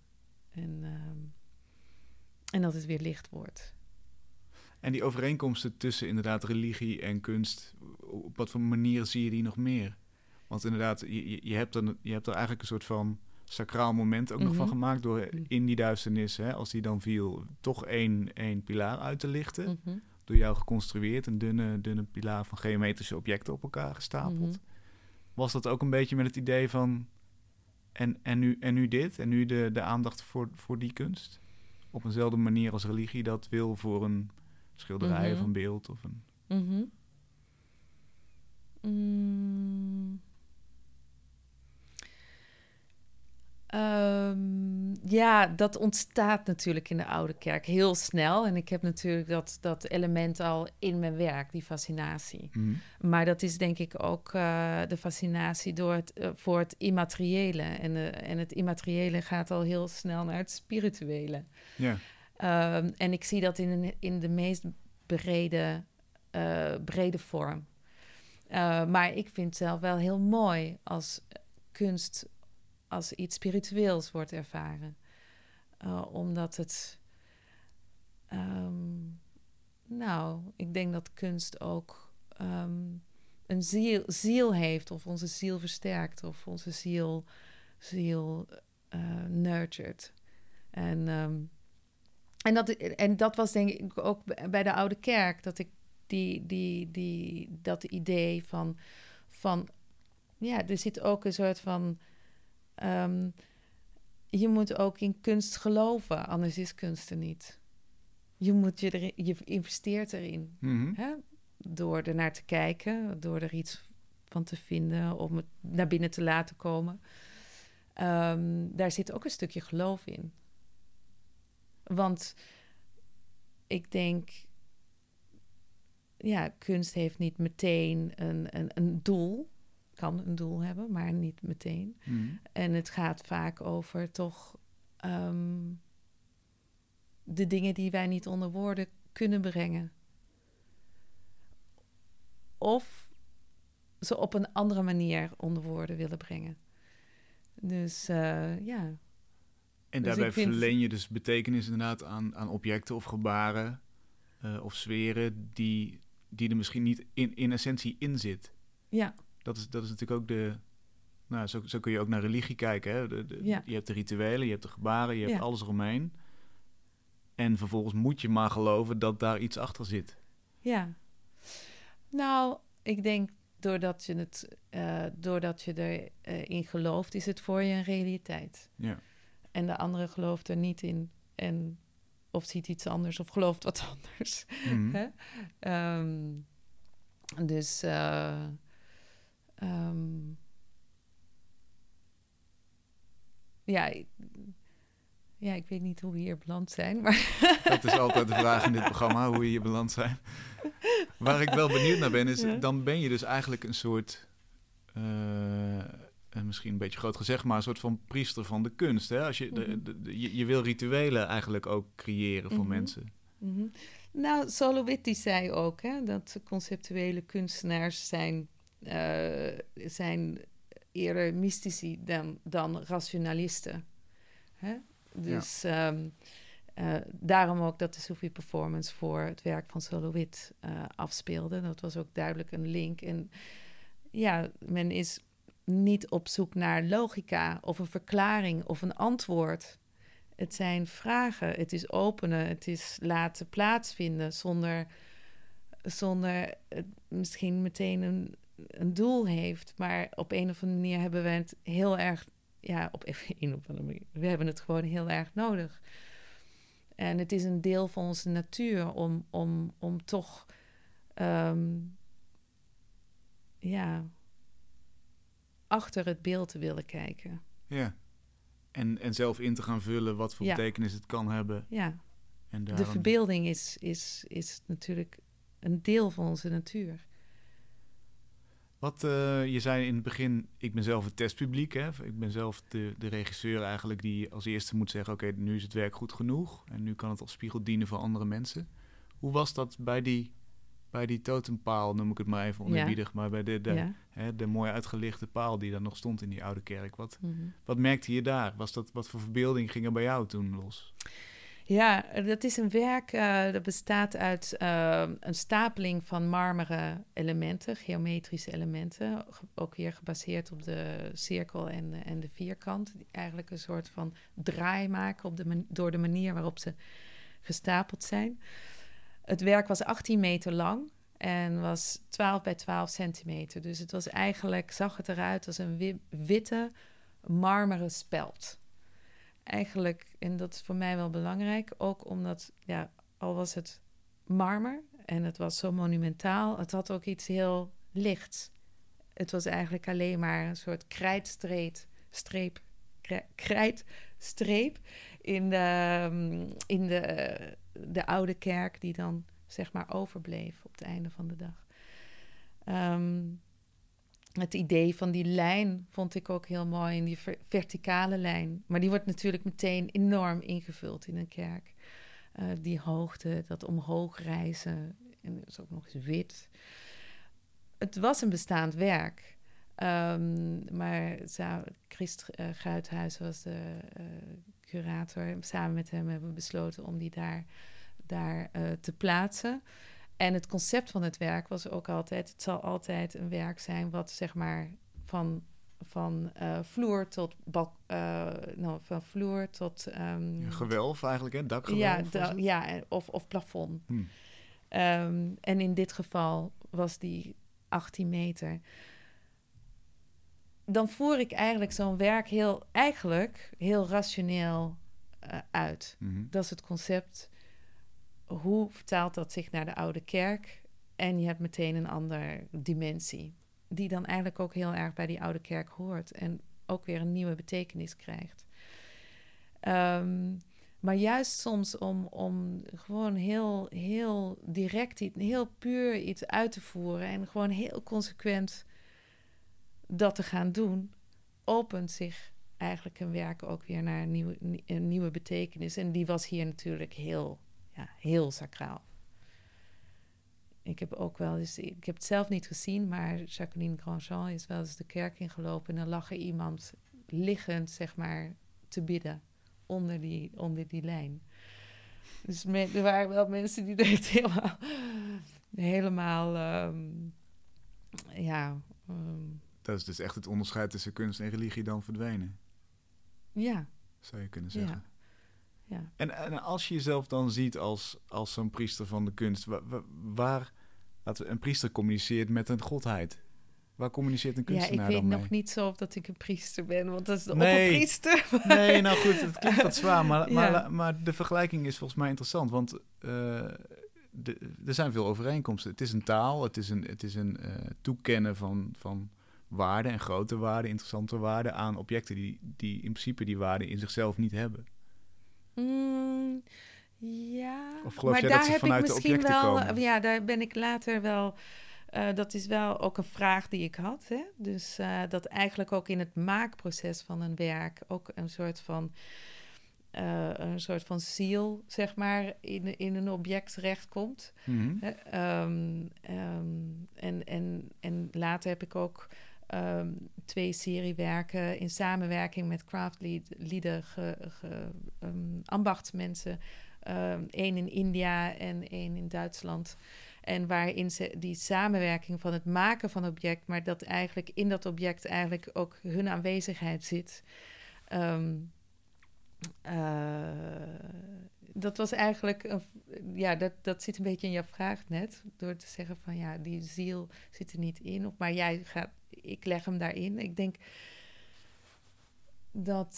Speaker 2: En dat het weer licht wordt.
Speaker 1: En die overeenkomsten tussen inderdaad religie en kunst, op wat voor manieren zie je die nog meer? Want inderdaad, je hebt er eigenlijk een soort van sacraal moment ook nog van gemaakt door in die duisternis, hè, als die dan viel, toch één pilaar uit te lichten.
Speaker 2: Mm-hmm.
Speaker 1: Door jou geconstrueerd, een dunne pilaar van geometrische objecten op elkaar gestapeld. Mm-hmm. Was dat ook een beetje met het idee van en nu dit? En nu de aandacht voor die kunst? Op eenzelfde manier als religie dat wil voor een schilderij of een beeld of een...
Speaker 2: Mm-hmm. Dat ontstaat natuurlijk in de Oude Kerk heel snel. En ik heb natuurlijk dat element al in mijn werk, die fascinatie.
Speaker 1: Mm-hmm.
Speaker 2: Maar dat is denk ik ook de fascinatie voor het immateriële. En het immateriële gaat al heel snel naar het spirituele.
Speaker 1: Ja.
Speaker 2: En ik zie dat in de meest brede vorm. Maar ik vind het zelf wel heel mooi als kunst als iets spiritueels wordt ervaren. Omdat het... ik denk dat kunst ook een ziel heeft, of onze ziel versterkt, of onze ziel nurtured. En dat was denk ik ook bij de Oude Kerk, dat ik dat idee van er zit ook een soort van... je moet ook in kunst geloven, anders is kunst er niet. Je investeert erin.
Speaker 1: Mm-hmm.
Speaker 2: Hè? Door er naar te kijken, door er iets van te vinden, om het naar binnen te laten komen. Daar zit ook een stukje geloof in. Want ik denk... kunst heeft niet meteen een doel. Kan een doel hebben, maar niet meteen.
Speaker 1: Mm-hmm.
Speaker 2: En het gaat vaak over toch de dingen die wij niet onder woorden kunnen brengen. Of ze op een andere manier onder woorden willen brengen. Dus ja.
Speaker 1: En daarbij verleen je dus betekenis inderdaad aan objecten of gebaren of sferen die die er misschien niet in essentie in zit.
Speaker 2: Ja.
Speaker 1: Dat is natuurlijk ook zo kun je ook naar religie kijken. Hè? Je hebt de rituelen, je hebt de gebaren, je hebt alles eromheen. En vervolgens moet je maar geloven dat daar iets achter zit.
Speaker 2: Ja. Nou, ik denk doordat je erin gelooft, is het voor je een realiteit. Ja. En de andere gelooft er niet in. Of ziet iets anders of gelooft wat anders. Mm-hmm. Dus... ik weet niet hoe we hier beland zijn. Maar
Speaker 1: dat is altijd de vraag in dit programma, hoe we hier beland zijn. Waar ik wel benieuwd naar ben, is dan ben je dus eigenlijk een soort... misschien een beetje groot gezegd, maar een soort van priester van de kunst. Hè? Als je wil rituelen eigenlijk ook creëren voor mensen.
Speaker 2: Mm-hmm. Nou, Solovitty zei ook dat conceptuele kunstenaars zijn eerder mystici dan rationalisten. Hè? Dus daarom ook dat de Sufi Performance voor het werk van Solovit afspeelde. Dat was ook duidelijk een link. En ja, men is niet op zoek naar logica of een verklaring of een antwoord. Het zijn vragen, het is openen, het is laten plaatsvinden zonder het misschien meteen een doel heeft. Maar op een of andere manier hebben we het heel erg... Ja, op een of andere manier. We hebben het gewoon heel erg nodig. En het is een deel van onze natuur om toch... achter het beeld te willen kijken.
Speaker 1: Ja. En zelf in te gaan vullen wat voor betekenis het kan hebben.
Speaker 2: Ja.
Speaker 1: En
Speaker 2: de verbeelding is natuurlijk een deel van onze natuur.
Speaker 1: Wat je zei in het begin, ik ben zelf het testpubliek. Hè? Ik ben zelf de regisseur eigenlijk die als eerste moet zeggen... oké, nu is het werk goed genoeg. En nu kan het als spiegel dienen voor andere mensen. Hoe was dat bij die totempaal, noem ik het maar even oneerbiedig... maar bij de mooi uitgelichte paal die daar nog stond in die oude kerk. Wat merkte je daar? Wat voor verbeelding ging er bij jou toen los?
Speaker 2: Ja, dat is een werk dat bestaat uit een stapeling van marmeren elementen, geometrische elementen. Ook weer gebaseerd op de cirkel en de vierkant. Die eigenlijk een soort van draai maken door de manier waarop ze gestapeld zijn. Het werk was 18 meter lang en was 12 bij 12 centimeter. Dus het was eigenlijk, zag het eruit als een witte marmeren speld. Eigenlijk, en dat is voor mij wel belangrijk, ook omdat, al was het marmer en het was zo monumentaal, het had ook iets heel lichts. Het was eigenlijk alleen maar een soort krijtstreep in de oude kerk die dan, zeg maar, overbleef op het einde van de dag. Het idee van die lijn vond ik ook heel mooi, in die verticale lijn. Maar die wordt natuurlijk meteen enorm ingevuld in een kerk. Die hoogte, dat omhoog reizen, en dat is ook nog eens wit. Het was een bestaand werk. Maar Christ Guithuis was de curator. Samen met hem hebben we besloten om die daar te plaatsen. En het concept van het werk was ook altijd... het zal altijd een werk zijn wat, zeg maar, van vloer tot... van vloer tot...
Speaker 1: gewelf eigenlijk, hè? Dakgewelf.
Speaker 2: Of plafond. En in dit geval was die 18 meter. Dan voer ik eigenlijk zo'n werk heel rationeel uit. Mm-hmm. Dat is het concept... Hoe vertaalt dat zich naar de oude kerk? En je hebt meteen een andere dimensie... die dan eigenlijk ook heel erg bij die oude kerk hoort... en ook weer een nieuwe betekenis krijgt. Maar juist soms om gewoon heel direct... heel puur iets uit te voeren... en gewoon heel consequent dat te gaan doen... opent zich eigenlijk een werk ook weer naar een nieuwe betekenis. En die was hier natuurlijk heel sacraal. Ik heb ook wel eens... Ik heb het zelf niet gezien... maar Jacqueline Grandjean is wel eens de kerk ingelopen... en dan lag er iemand liggend, zeg maar, te bidden... onder die lijn. Dus er waren wel mensen die er helemaal... helemaal,
Speaker 1: Dat is dus echt het onderscheid tussen kunst en religie dan verdwenen.
Speaker 2: Ja.
Speaker 1: Zou je kunnen zeggen.
Speaker 2: Ja.
Speaker 1: En als je jezelf dan ziet als zo'n priester van de kunst, waar een priester communiceert met een godheid. Waar communiceert een kunstenaar dan mee?
Speaker 2: Ja, ik weet nog niet zo of dat ik een priester ben, want dat is de
Speaker 1: opperpriester. Nee, nou goed, het klinkt wat zwaar, maar de vergelijking is volgens mij interessant, want er zijn veel overeenkomsten. Het is een taal, het is een toekennen van waarden en grote waarden, interessante waarden aan objecten die in principe die waarden in zichzelf niet hebben.
Speaker 2: Ja,
Speaker 1: of geloof jij dat ze vanuit de objecten komen?
Speaker 2: Ja, daar ben ik later wel. Dat is wel ook een vraag die ik had. Hè? Dus dat eigenlijk ook in het maakproces van een werk ook een soort van ziel, zeg maar, in een object terechtkomt.
Speaker 1: Mm-hmm.
Speaker 2: En later heb ik ook 2 seriewerken in samenwerking met craftlieden, ambachtsmensen. 1 in India en 1 in Duitsland. En waarin ze die samenwerking van het maken van object, maar dat eigenlijk in dat object eigenlijk ook hun aanwezigheid zit. Dat was eigenlijk, dat zit een beetje in jouw vraag net, door te zeggen van ja, die ziel zit er niet in, maar ik leg hem daarin. Ik denk dat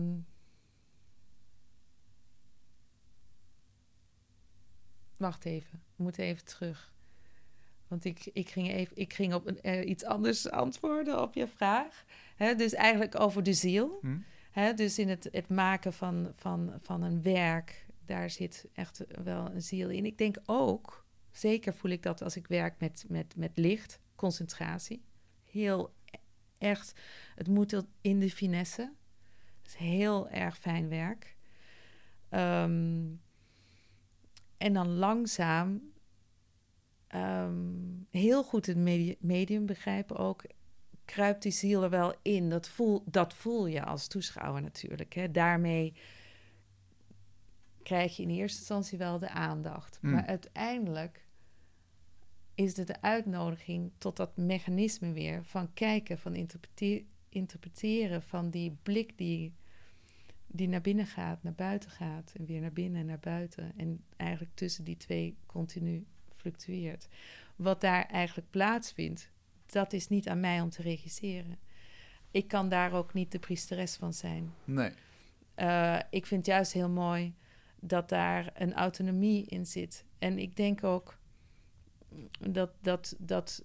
Speaker 2: wacht even, we moeten even terug. Want ik ging op iets anders antwoorden op je vraag. Dus eigenlijk over de ziel. Dus in het maken van een werk, daar zit echt wel een ziel in. Ik denk ook, zeker voel ik dat als ik werk met licht, concentratie. Heel echt, het moet in de finesse. Het is heel erg fijn werk. En dan langzaam heel goed het medium begrijpen ook, kruipt die ziel er wel in. Dat voel je als toeschouwer natuurlijk. Hè. Daarmee krijg je in eerste instantie wel de aandacht. Maar uiteindelijk is het de uitnodiging tot dat mechanisme weer van kijken, van interpreteren, van die blik die naar binnen gaat, naar buiten gaat en weer naar binnen en naar buiten. En eigenlijk tussen die 2 continu fluctueert. Wat daar eigenlijk plaatsvindt, dat is niet aan mij om te regisseren. Ik kan daar ook niet de priesteres van zijn.
Speaker 1: Nee.
Speaker 2: Ik vind juist heel mooi dat daar een autonomie in zit. En ik denk ook dat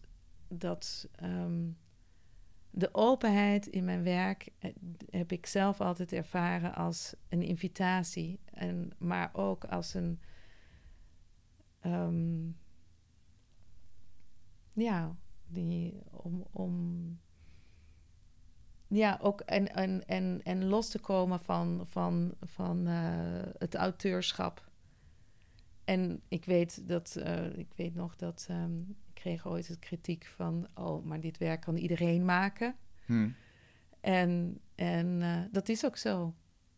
Speaker 2: de openheid in mijn werk heb ik zelf altijd ervaren als een invitatie. Maar ook als een ook en los te komen van het auteurschap. En ik weet nog dat ik kreeg ooit het kritiek van, maar dit werk kan iedereen maken. En dat is ook zo.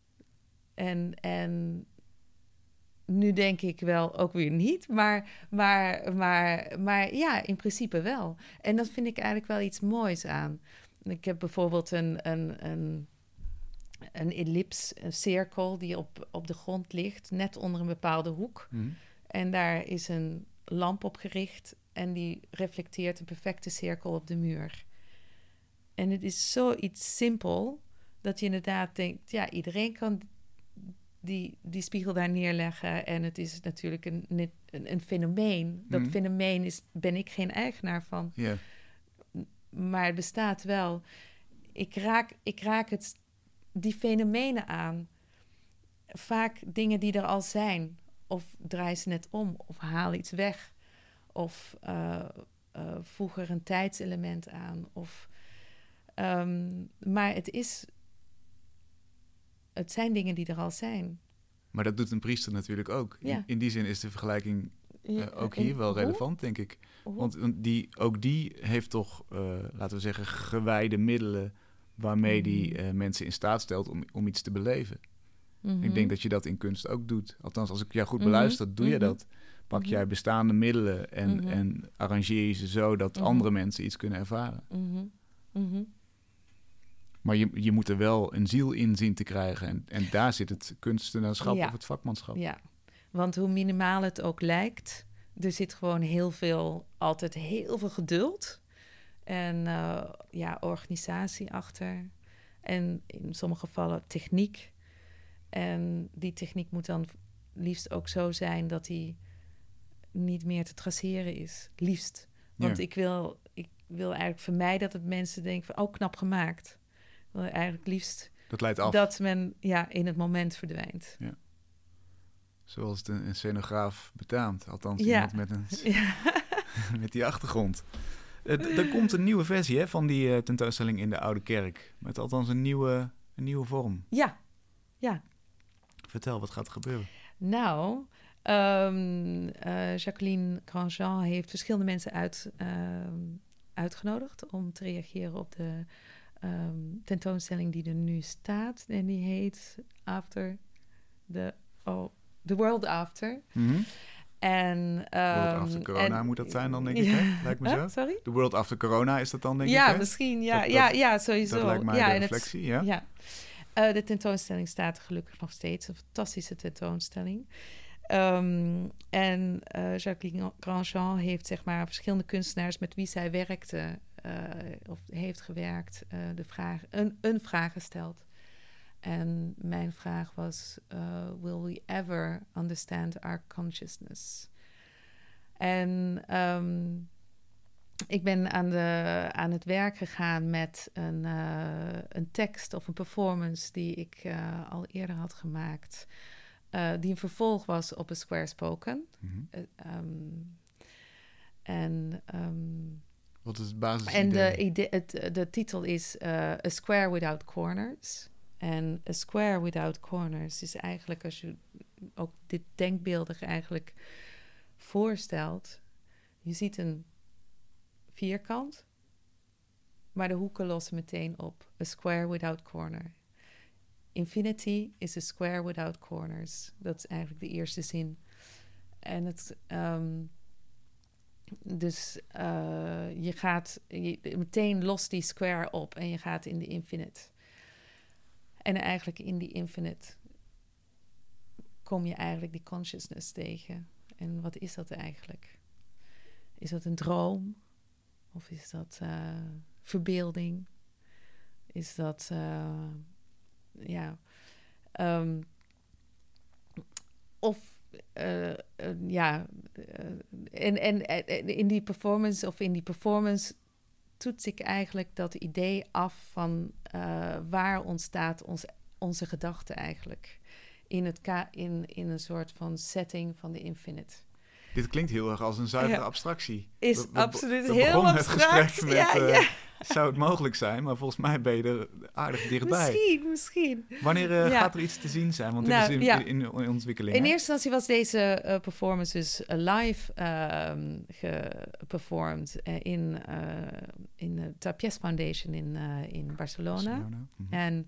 Speaker 2: En nu denk ik wel ook weer niet, maar ja, in principe wel. En dat vind ik eigenlijk wel iets moois aan. Ik heb bijvoorbeeld een ellips, een cirkel die op de grond ligt, net onder een bepaalde hoek. En daar is een lamp op gericht en die reflecteert een perfecte cirkel op de muur. En het is zoiets simpel dat je inderdaad denkt, ja, iedereen kan die spiegel daar neerleggen. En het is natuurlijk een fenomeen. Dat fenomeen ben ik geen eigenaar van.
Speaker 1: Yeah.
Speaker 2: Maar het bestaat wel. Ik raak die fenomenen aan. Vaak dingen die er al zijn. Of draai ze net om. Of haal iets weg. Of voeg er een tijdselement aan. Maar het zijn dingen die er al zijn. Maar
Speaker 1: dat doet een priester natuurlijk ook.
Speaker 2: Ja.
Speaker 1: In die zin is de vergelijking ook hier wel relevant, denk ik. Want die heeft toch, laten we zeggen, gewijde middelen waarmee die mensen in staat stelt om iets te beleven. Ik denk dat je dat in kunst ook doet. Althans, als ik jou goed beluister, doe je dat. pak jij bestaande middelen en arrangeer je ze zo dat andere mensen iets kunnen ervaren. Maar je moet er wel een ziel in zien te krijgen. En daar zit het kunstenaarschap of het vakmanschap.
Speaker 2: Ja, want hoe minimaal het ook lijkt, er zit gewoon altijd heel veel geduld. En organisatie achter. En in sommige gevallen techniek. En die techniek moet dan liefst ook zo zijn dat die niet meer te traceren is. Liefst. Want ik wil eigenlijk vermijden dat mensen denken van, knap gemaakt. Ik wil eigenlijk liefst
Speaker 1: dat leidt af.
Speaker 2: Dat men in het moment verdwijnt.
Speaker 1: Ja. Zoals het een scenograaf betaamt. Althans, iemand met met die achtergrond. Er komt een nieuwe versie van die tentoonstelling in de Oude Kerk. Met althans een nieuwe vorm.
Speaker 2: Ja.
Speaker 1: Vertel, wat gaat er gebeuren?
Speaker 2: Nou, Jacqueline Grandjean heeft verschillende mensen uitgenodigd om te reageren op de tentoonstelling die er nu staat. En die heet The World After.
Speaker 1: Mm-hmm.
Speaker 2: En,
Speaker 1: World After Corona moet dat zijn dan, denk ik, hè? Lijkt me zo.
Speaker 2: Sorry?
Speaker 1: The World After Corona is dat dan, denk ik,
Speaker 2: Ja,
Speaker 1: hè?
Speaker 2: misschien. Ja, sowieso.
Speaker 1: Dat lijkt mij de reflectie, ja.
Speaker 2: De tentoonstelling staat gelukkig nog steeds. Een fantastische tentoonstelling. Jacqueline Grandjean heeft zeg maar verschillende kunstenaars met wie zij werkte of heeft gewerkt, een vraag gesteld. En mijn vraag was, will we ever understand our consciousness? En ik ben aan het werk gegaan met een tekst of een performance die ik al eerder had gemaakt. Die een vervolg was op A Square Spoken.
Speaker 1: Mm-hmm. Wat is het basisidee?
Speaker 2: En de titel is A Square Without Corners. En A Square Without Corners is eigenlijk, als je ook dit denkbeeldig eigenlijk voorstelt, je ziet een vierkant, maar de hoeken lossen meteen op. A square without corner. Infinity is a square without corners. Dat is eigenlijk de eerste zin. En het... je gaat meteen los die square op en je gaat in de infinite. En eigenlijk in die infinite kom je eigenlijk die consciousness tegen. En wat is dat eigenlijk? Is dat een droom? Of is dat verbeelding? Is dat... in die performance toets ik eigenlijk dat idee af van waar ontstaat onze gedachte eigenlijk in een soort van setting van de infinite.
Speaker 1: Dit klinkt heel erg als een zuivere abstractie.
Speaker 2: Is absoluut
Speaker 1: we
Speaker 2: heel
Speaker 1: begonnen
Speaker 2: abstract.
Speaker 1: Het gesprek met, zou het mogelijk zijn? Maar volgens mij ben je er aardig dichtbij.
Speaker 2: Misschien.
Speaker 1: Wanneer gaat er iets te zien zijn? Want dit is in ontwikkeling.
Speaker 2: In eerste instantie was deze performance dus live geperformed in de Tapies Foundation in Barcelona.
Speaker 1: Mm-hmm.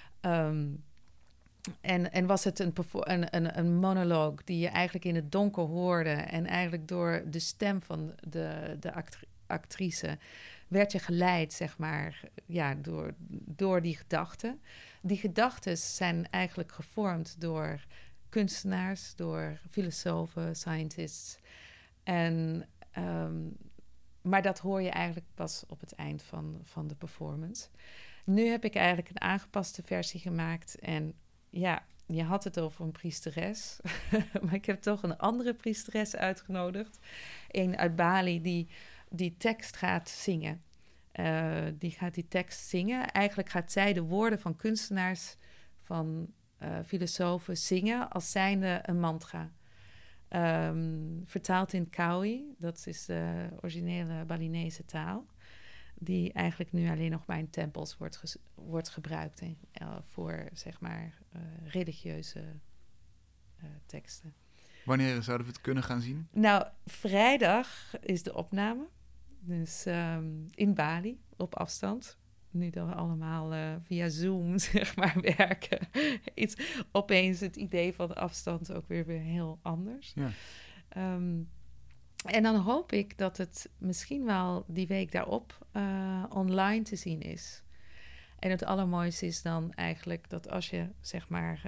Speaker 2: En was het een monoloog die je eigenlijk in het donker hoorde en eigenlijk door de stem van de actrice werd je geleid, zeg maar, door die gedachten. Die gedachten zijn eigenlijk gevormd door kunstenaars, door filosofen, scientists. Maar dat hoor je eigenlijk pas op het eind van de performance. Nu heb ik eigenlijk een aangepaste versie gemaakt en ja, je had het over een priesteres, maar ik heb toch een andere priesteres uitgenodigd. Een uit Bali die tekst gaat zingen. Die gaat die tekst zingen. Eigenlijk gaat zij de woorden van kunstenaars, van filosofen zingen als zijnde een mantra. Vertaald in Kawi, dat is de originele Balinese taal, die eigenlijk nu alleen nog maar in tempels wordt gebruikt voor, zeg maar, religieuze teksten.
Speaker 1: Wanneer zouden we het kunnen gaan zien?
Speaker 2: Nou, vrijdag is de opname. Dus in Bali, op afstand. Nu dat we allemaal via Zoom, zeg maar, werken, is opeens het idee van de afstand ook weer heel anders.
Speaker 1: Ja.
Speaker 2: En dan hoop ik dat het misschien wel die week daarop online te zien is. En het allermooiste is dan eigenlijk dat als je zeg maar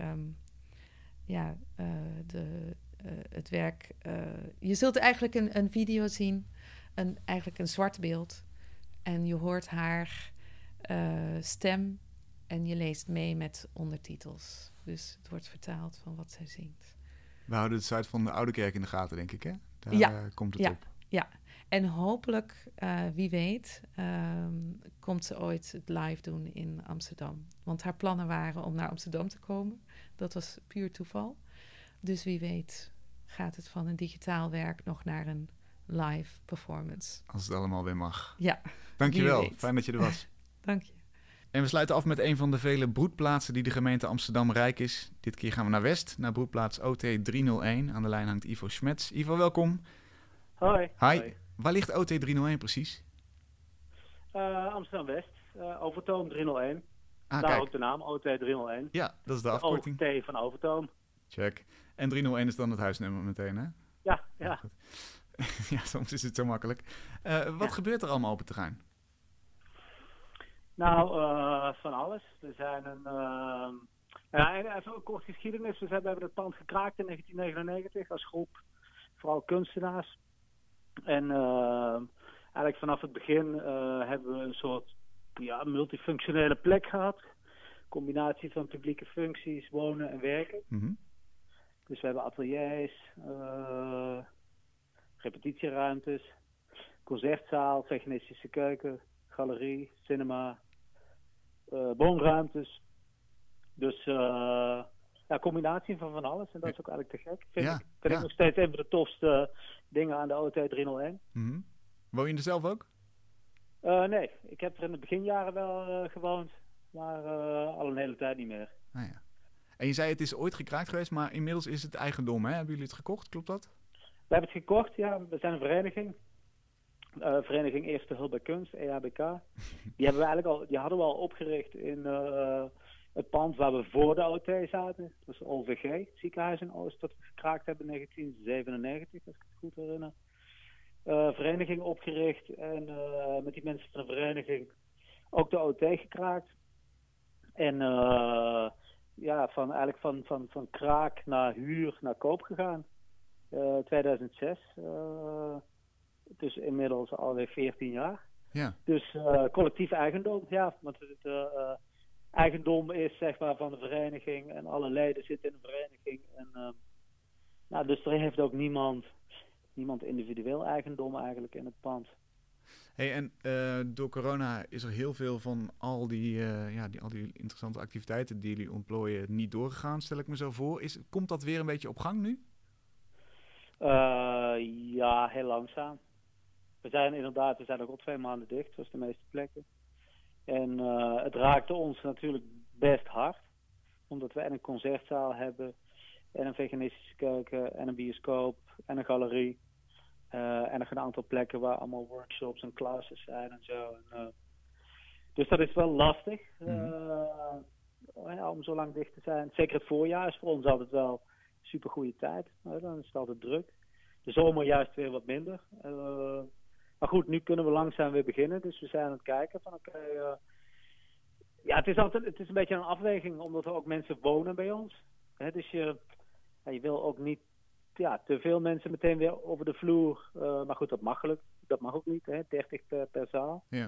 Speaker 2: het werk... je zult eigenlijk een video zien, eigenlijk een zwart beeld. En je hoort haar stem en je leest mee met ondertitels. Dus het wordt vertaald van wat zij zingt.
Speaker 1: We houden de site van de Oude Kerk in de gaten, denk ik, hè? Daar komt het op.
Speaker 2: Ja, en hopelijk, wie weet, komt ze ooit het live doen in Amsterdam. Want haar plannen waren om naar Amsterdam te komen. Dat was puur toeval. Dus wie weet gaat het van een digitaal werk nog naar een live performance.
Speaker 1: Als het allemaal weer mag.
Speaker 2: Ja.
Speaker 1: Dankjewel, fijn dat je er was.
Speaker 2: Dank je.
Speaker 1: En we sluiten af met een van de vele broedplaatsen die de gemeente Amsterdam rijk is. Dit keer gaan we naar West, naar broedplaats OT 301. Aan de lijn hangt Ivo Schmets. Ivo, welkom.
Speaker 3: Hoi.
Speaker 1: Hi. Waar ligt OT 301 precies?
Speaker 3: Amsterdam-West, Overtoom 301. Daar
Speaker 1: kijk.
Speaker 3: ook de naam, OT 301.
Speaker 1: Ja, dat is de afkorting.
Speaker 3: OT van Overtoom.
Speaker 1: Check. En 301 is dan het huisnummer meteen, hè?
Speaker 3: Ja.
Speaker 1: Ja, soms is het zo makkelijk. Wat gebeurt er allemaal op het terrein?
Speaker 3: Nou, van alles. We zijn even een kort geschiedenis. We hebben het pand gekraakt in 1999 als groep, vooral kunstenaars. En eigenlijk vanaf het begin hebben we een soort multifunctionele plek gehad. Combinatie van publieke functies, wonen en werken.
Speaker 1: Mm-hmm.
Speaker 3: Dus we hebben ateliers, repetitieruimtes, concertzaal, veganistische keuken, galerie, cinema, woonruimtes. Dus combinatie van alles. En dat is ook eigenlijk te gek. Vind ik nog steeds een van de tofste dingen aan de OT 301.
Speaker 1: Mm-hmm. Woon je er zelf ook?
Speaker 3: Nee, ik heb er in de beginjaren wel gewoond. Maar al een hele tijd niet meer.
Speaker 1: Ah, ja. En je zei het is ooit gekraakt geweest, maar inmiddels is het eigendom, hè? Hebben jullie het gekocht, klopt dat?
Speaker 3: We hebben het gekocht, ja. We zijn een vereniging. Vereniging Eerste Hulp bij Kunst, EHBK. Die hadden we al opgericht in het pand waar we voor de OT zaten. Dat was OVG, het ziekenhuis in Oost, dat we gekraakt hebben in 1997, als ik het goed herinner. Vereniging opgericht en met die mensen van de vereniging ook de OT gekraakt. En van kraak naar huur naar koop gegaan. 2006. Dus inmiddels alweer 14 jaar. Ja. Dus collectief eigendom, ja. Want het eigendom is zeg maar van de vereniging en alle leden zitten in de vereniging. En, dus er heeft ook niemand individueel eigendom eigenlijk in het pand.
Speaker 1: Hey, en door corona is er heel veel van al die interessante activiteiten die jullie ontplooien niet doorgegaan, stel ik me zo voor. Komt dat weer een beetje op gang nu?
Speaker 3: Ja, heel langzaam. We zijn nog al 2 maanden dicht, zoals de meeste plekken. En het raakte ons natuurlijk best hard. Omdat we en een concertzaal hebben, en een veganistische keuken, en een bioscoop, en een galerie. En nog een aantal plekken waar allemaal workshops en classes zijn en zo. Dus dat is wel lastig om zo lang dicht te zijn. Zeker het voorjaar is voor ons altijd wel een super goede tijd. Dan is het altijd druk. De zomer juist weer wat minder. Maar goed, nu kunnen we langzaam weer beginnen. Dus we zijn aan het kijken van het is een beetje een afweging, omdat er ook mensen wonen bij ons. Dus je wil ook niet te veel mensen meteen weer over de vloer. Maar goed, dat mag ook niet. 30 per zaal.
Speaker 1: Ja.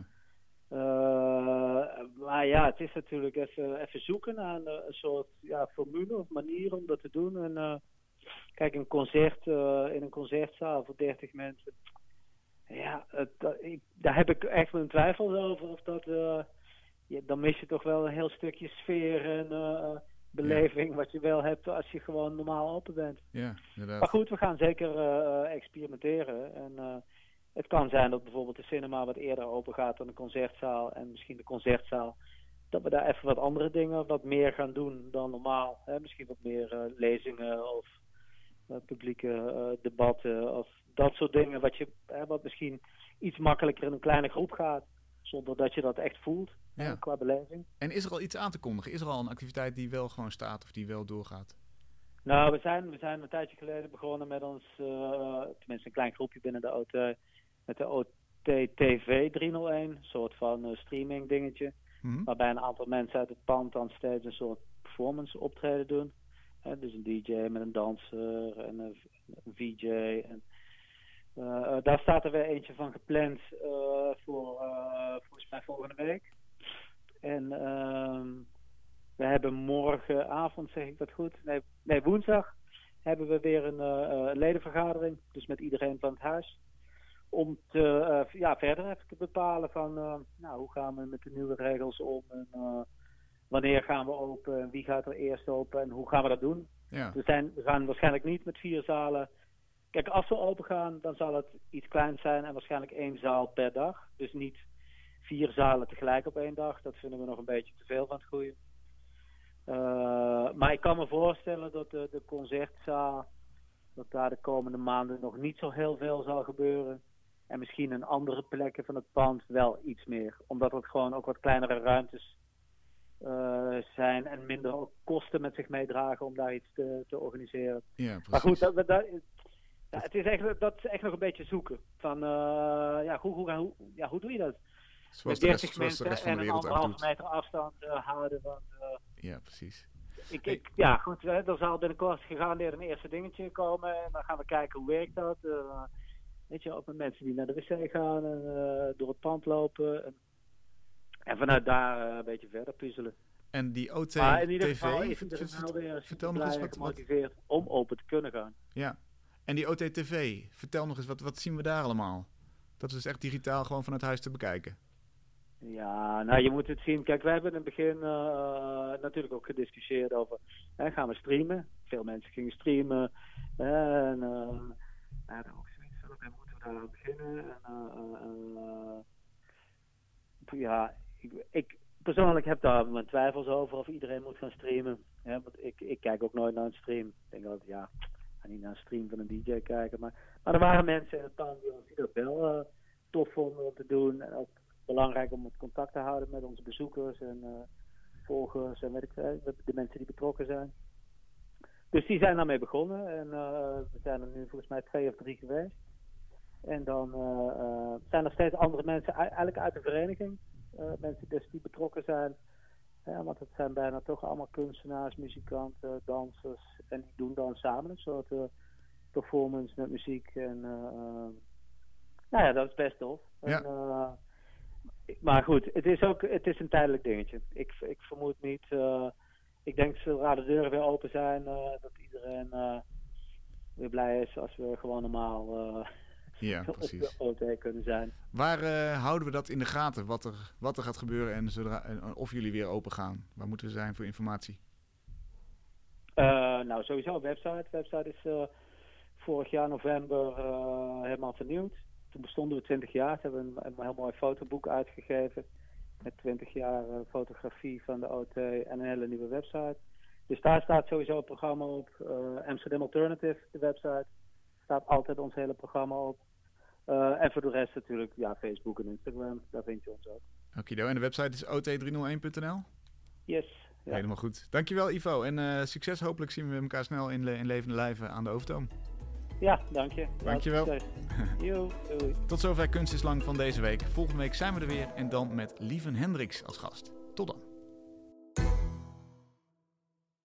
Speaker 3: Maar ja, het is natuurlijk even zoeken naar een soort formule of manier om dat te doen. En kijk, een concert in een concertzaal voor 30 mensen. Ja, daar heb ik echt mijn twijfels over. Of dat, dan mis je toch wel een heel stukje sfeer en beleving wat je wel hebt als je gewoon normaal open bent.
Speaker 1: Ja, inderdaad.
Speaker 3: Maar goed, we gaan zeker experimenteren. En het kan zijn dat bijvoorbeeld de cinema wat eerder open gaat dan de concertzaal. En misschien de concertzaal, dat we daar even wat andere dingen wat meer gaan doen dan normaal. Misschien wat meer lezingen of publieke debatten of dat soort dingen. Wat misschien iets makkelijker in een kleine groep gaat. Zonder dat je dat echt voelt qua beleving.
Speaker 1: En is er al iets aan te kondigen? Is er al een activiteit die wel gewoon staat of die wel doorgaat?
Speaker 3: Nou, we zijn een tijdje geleden begonnen met ons, tenminste een klein groepje binnen de OT, met de OT-TV 301, een soort van streaming dingetje. Waarbij een aantal mensen uit het pand dan steeds een soort performance optreden doen. Dus een DJ met een danser en een VJ. En, daar staat er weer eentje van gepland voor volgens mij volgende week. En we hebben morgenavond, zeg ik dat goed? Nee, woensdag hebben we weer een ledenvergadering. Dus met iedereen van het huis. Om verder even te bepalen van hoe gaan we met de nieuwe regels om. En wanneer gaan we open, wie gaat er eerst open en hoe gaan we dat doen.
Speaker 1: Ja.
Speaker 3: We gaan waarschijnlijk niet met 4 zalen. Kijk, als we open gaan, dan zal het iets kleins zijn en waarschijnlijk 1 zaal per dag. Dus niet 4 zalen tegelijk op 1 dag. Dat vinden we nog een beetje te veel van het groeien. Maar ik kan me voorstellen dat de concertzaal, dat daar de komende maanden nog niet zo heel veel zal gebeuren. En misschien in andere plekken van het pand wel iets meer. Omdat het gewoon ook wat kleinere ruimtes zijn en minder ook kosten met zich meedragen om daar iets te organiseren.
Speaker 1: Ja, precies.
Speaker 3: Maar goed, dat is echt nog een beetje zoeken. Van, hoe doe je dat?
Speaker 1: Zoals
Speaker 3: met
Speaker 1: de
Speaker 3: 30
Speaker 1: rest van
Speaker 3: mensen
Speaker 1: de
Speaker 3: en
Speaker 1: wereld
Speaker 3: een
Speaker 1: ook
Speaker 3: 1,5
Speaker 1: doet.
Speaker 3: meter afstand houden. Want,
Speaker 1: Ja, precies.
Speaker 3: Er zal binnenkort gegarandeerd een eerste dingetje komen. En dan gaan we kijken hoe werkt dat. Ook met mensen die naar de wc gaan en door het pand lopen. En vanuit daar een beetje verder puzzelen.
Speaker 1: En die OT
Speaker 3: Maar in ieder
Speaker 1: TV,
Speaker 3: geval is het er wel weer
Speaker 1: vertel nog eens wat.
Speaker 3: gemotiveerd om open te kunnen gaan.
Speaker 1: Ja. En die OT TV, vertel nog eens, wat zien we daar allemaal? Dat is dus echt digitaal gewoon vanuit huis te bekijken.
Speaker 3: Ja, nou je moet het zien. Kijk, wij hebben in het begin natuurlijk ook gediscussieerd over, gaan we streamen? Veel mensen gingen streamen. En daar ook zoiets van, oké, moeten we daar aan beginnen? Ik persoonlijk heb daar mijn twijfels over of iedereen moet gaan streamen. Want ik kijk ook nooit naar een stream. Ik denk dat, ik ga niet naar een stream van een DJ kijken. Maar er waren mensen in het pand die dat wel tof vonden om te doen. En ook belangrijk om het contact te houden met onze bezoekers en volgers en weet ik veel, de mensen die betrokken zijn. Dus die zijn daarmee begonnen en we zijn er nu volgens mij 2 of 3 geweest. En dan zijn er steeds andere mensen eigenlijk uit de vereniging. Mensen dus die betrokken zijn. Want het zijn bijna toch allemaal kunstenaars, muzikanten, dansers. En die doen dan samen een soort performance met muziek. En dat is best tof.
Speaker 1: Ja.
Speaker 3: Maar goed, het is een tijdelijk dingetje. Ik vermoed niet. Ik denk zodra de deuren weer open zijn, dat iedereen weer blij is als we gewoon normaal op de OT kunnen zijn.
Speaker 1: Waar houden we dat in de gaten? Wat er gaat gebeuren en of jullie weer open gaan? Waar moeten we zijn voor informatie?
Speaker 3: Sowieso een website. De website is vorig jaar november helemaal vernieuwd. Toen bestonden we 20 jaar. Ze hebben een heel mooi fotoboek uitgegeven. Met 20 jaar fotografie van de OT en een hele nieuwe website. Dus daar staat sowieso het programma op. Amsterdam Alternative, de website. Staat altijd ons hele programma op. En voor de rest natuurlijk Facebook en Instagram. Daar vind je ons ook.
Speaker 1: Okido. En de website is ot301.nl?
Speaker 3: Yes. Ja.
Speaker 1: Helemaal goed. Dankjewel Ivo. En succes. Hopelijk zien we elkaar snel in levende lijven aan de Overtoom.
Speaker 3: Ja, dank je.
Speaker 1: Dankjewel.
Speaker 3: Doei.
Speaker 1: Tot zover Kunst is Lang van deze week. Volgende week zijn we er weer en dan met Lieven Hendricks als gast.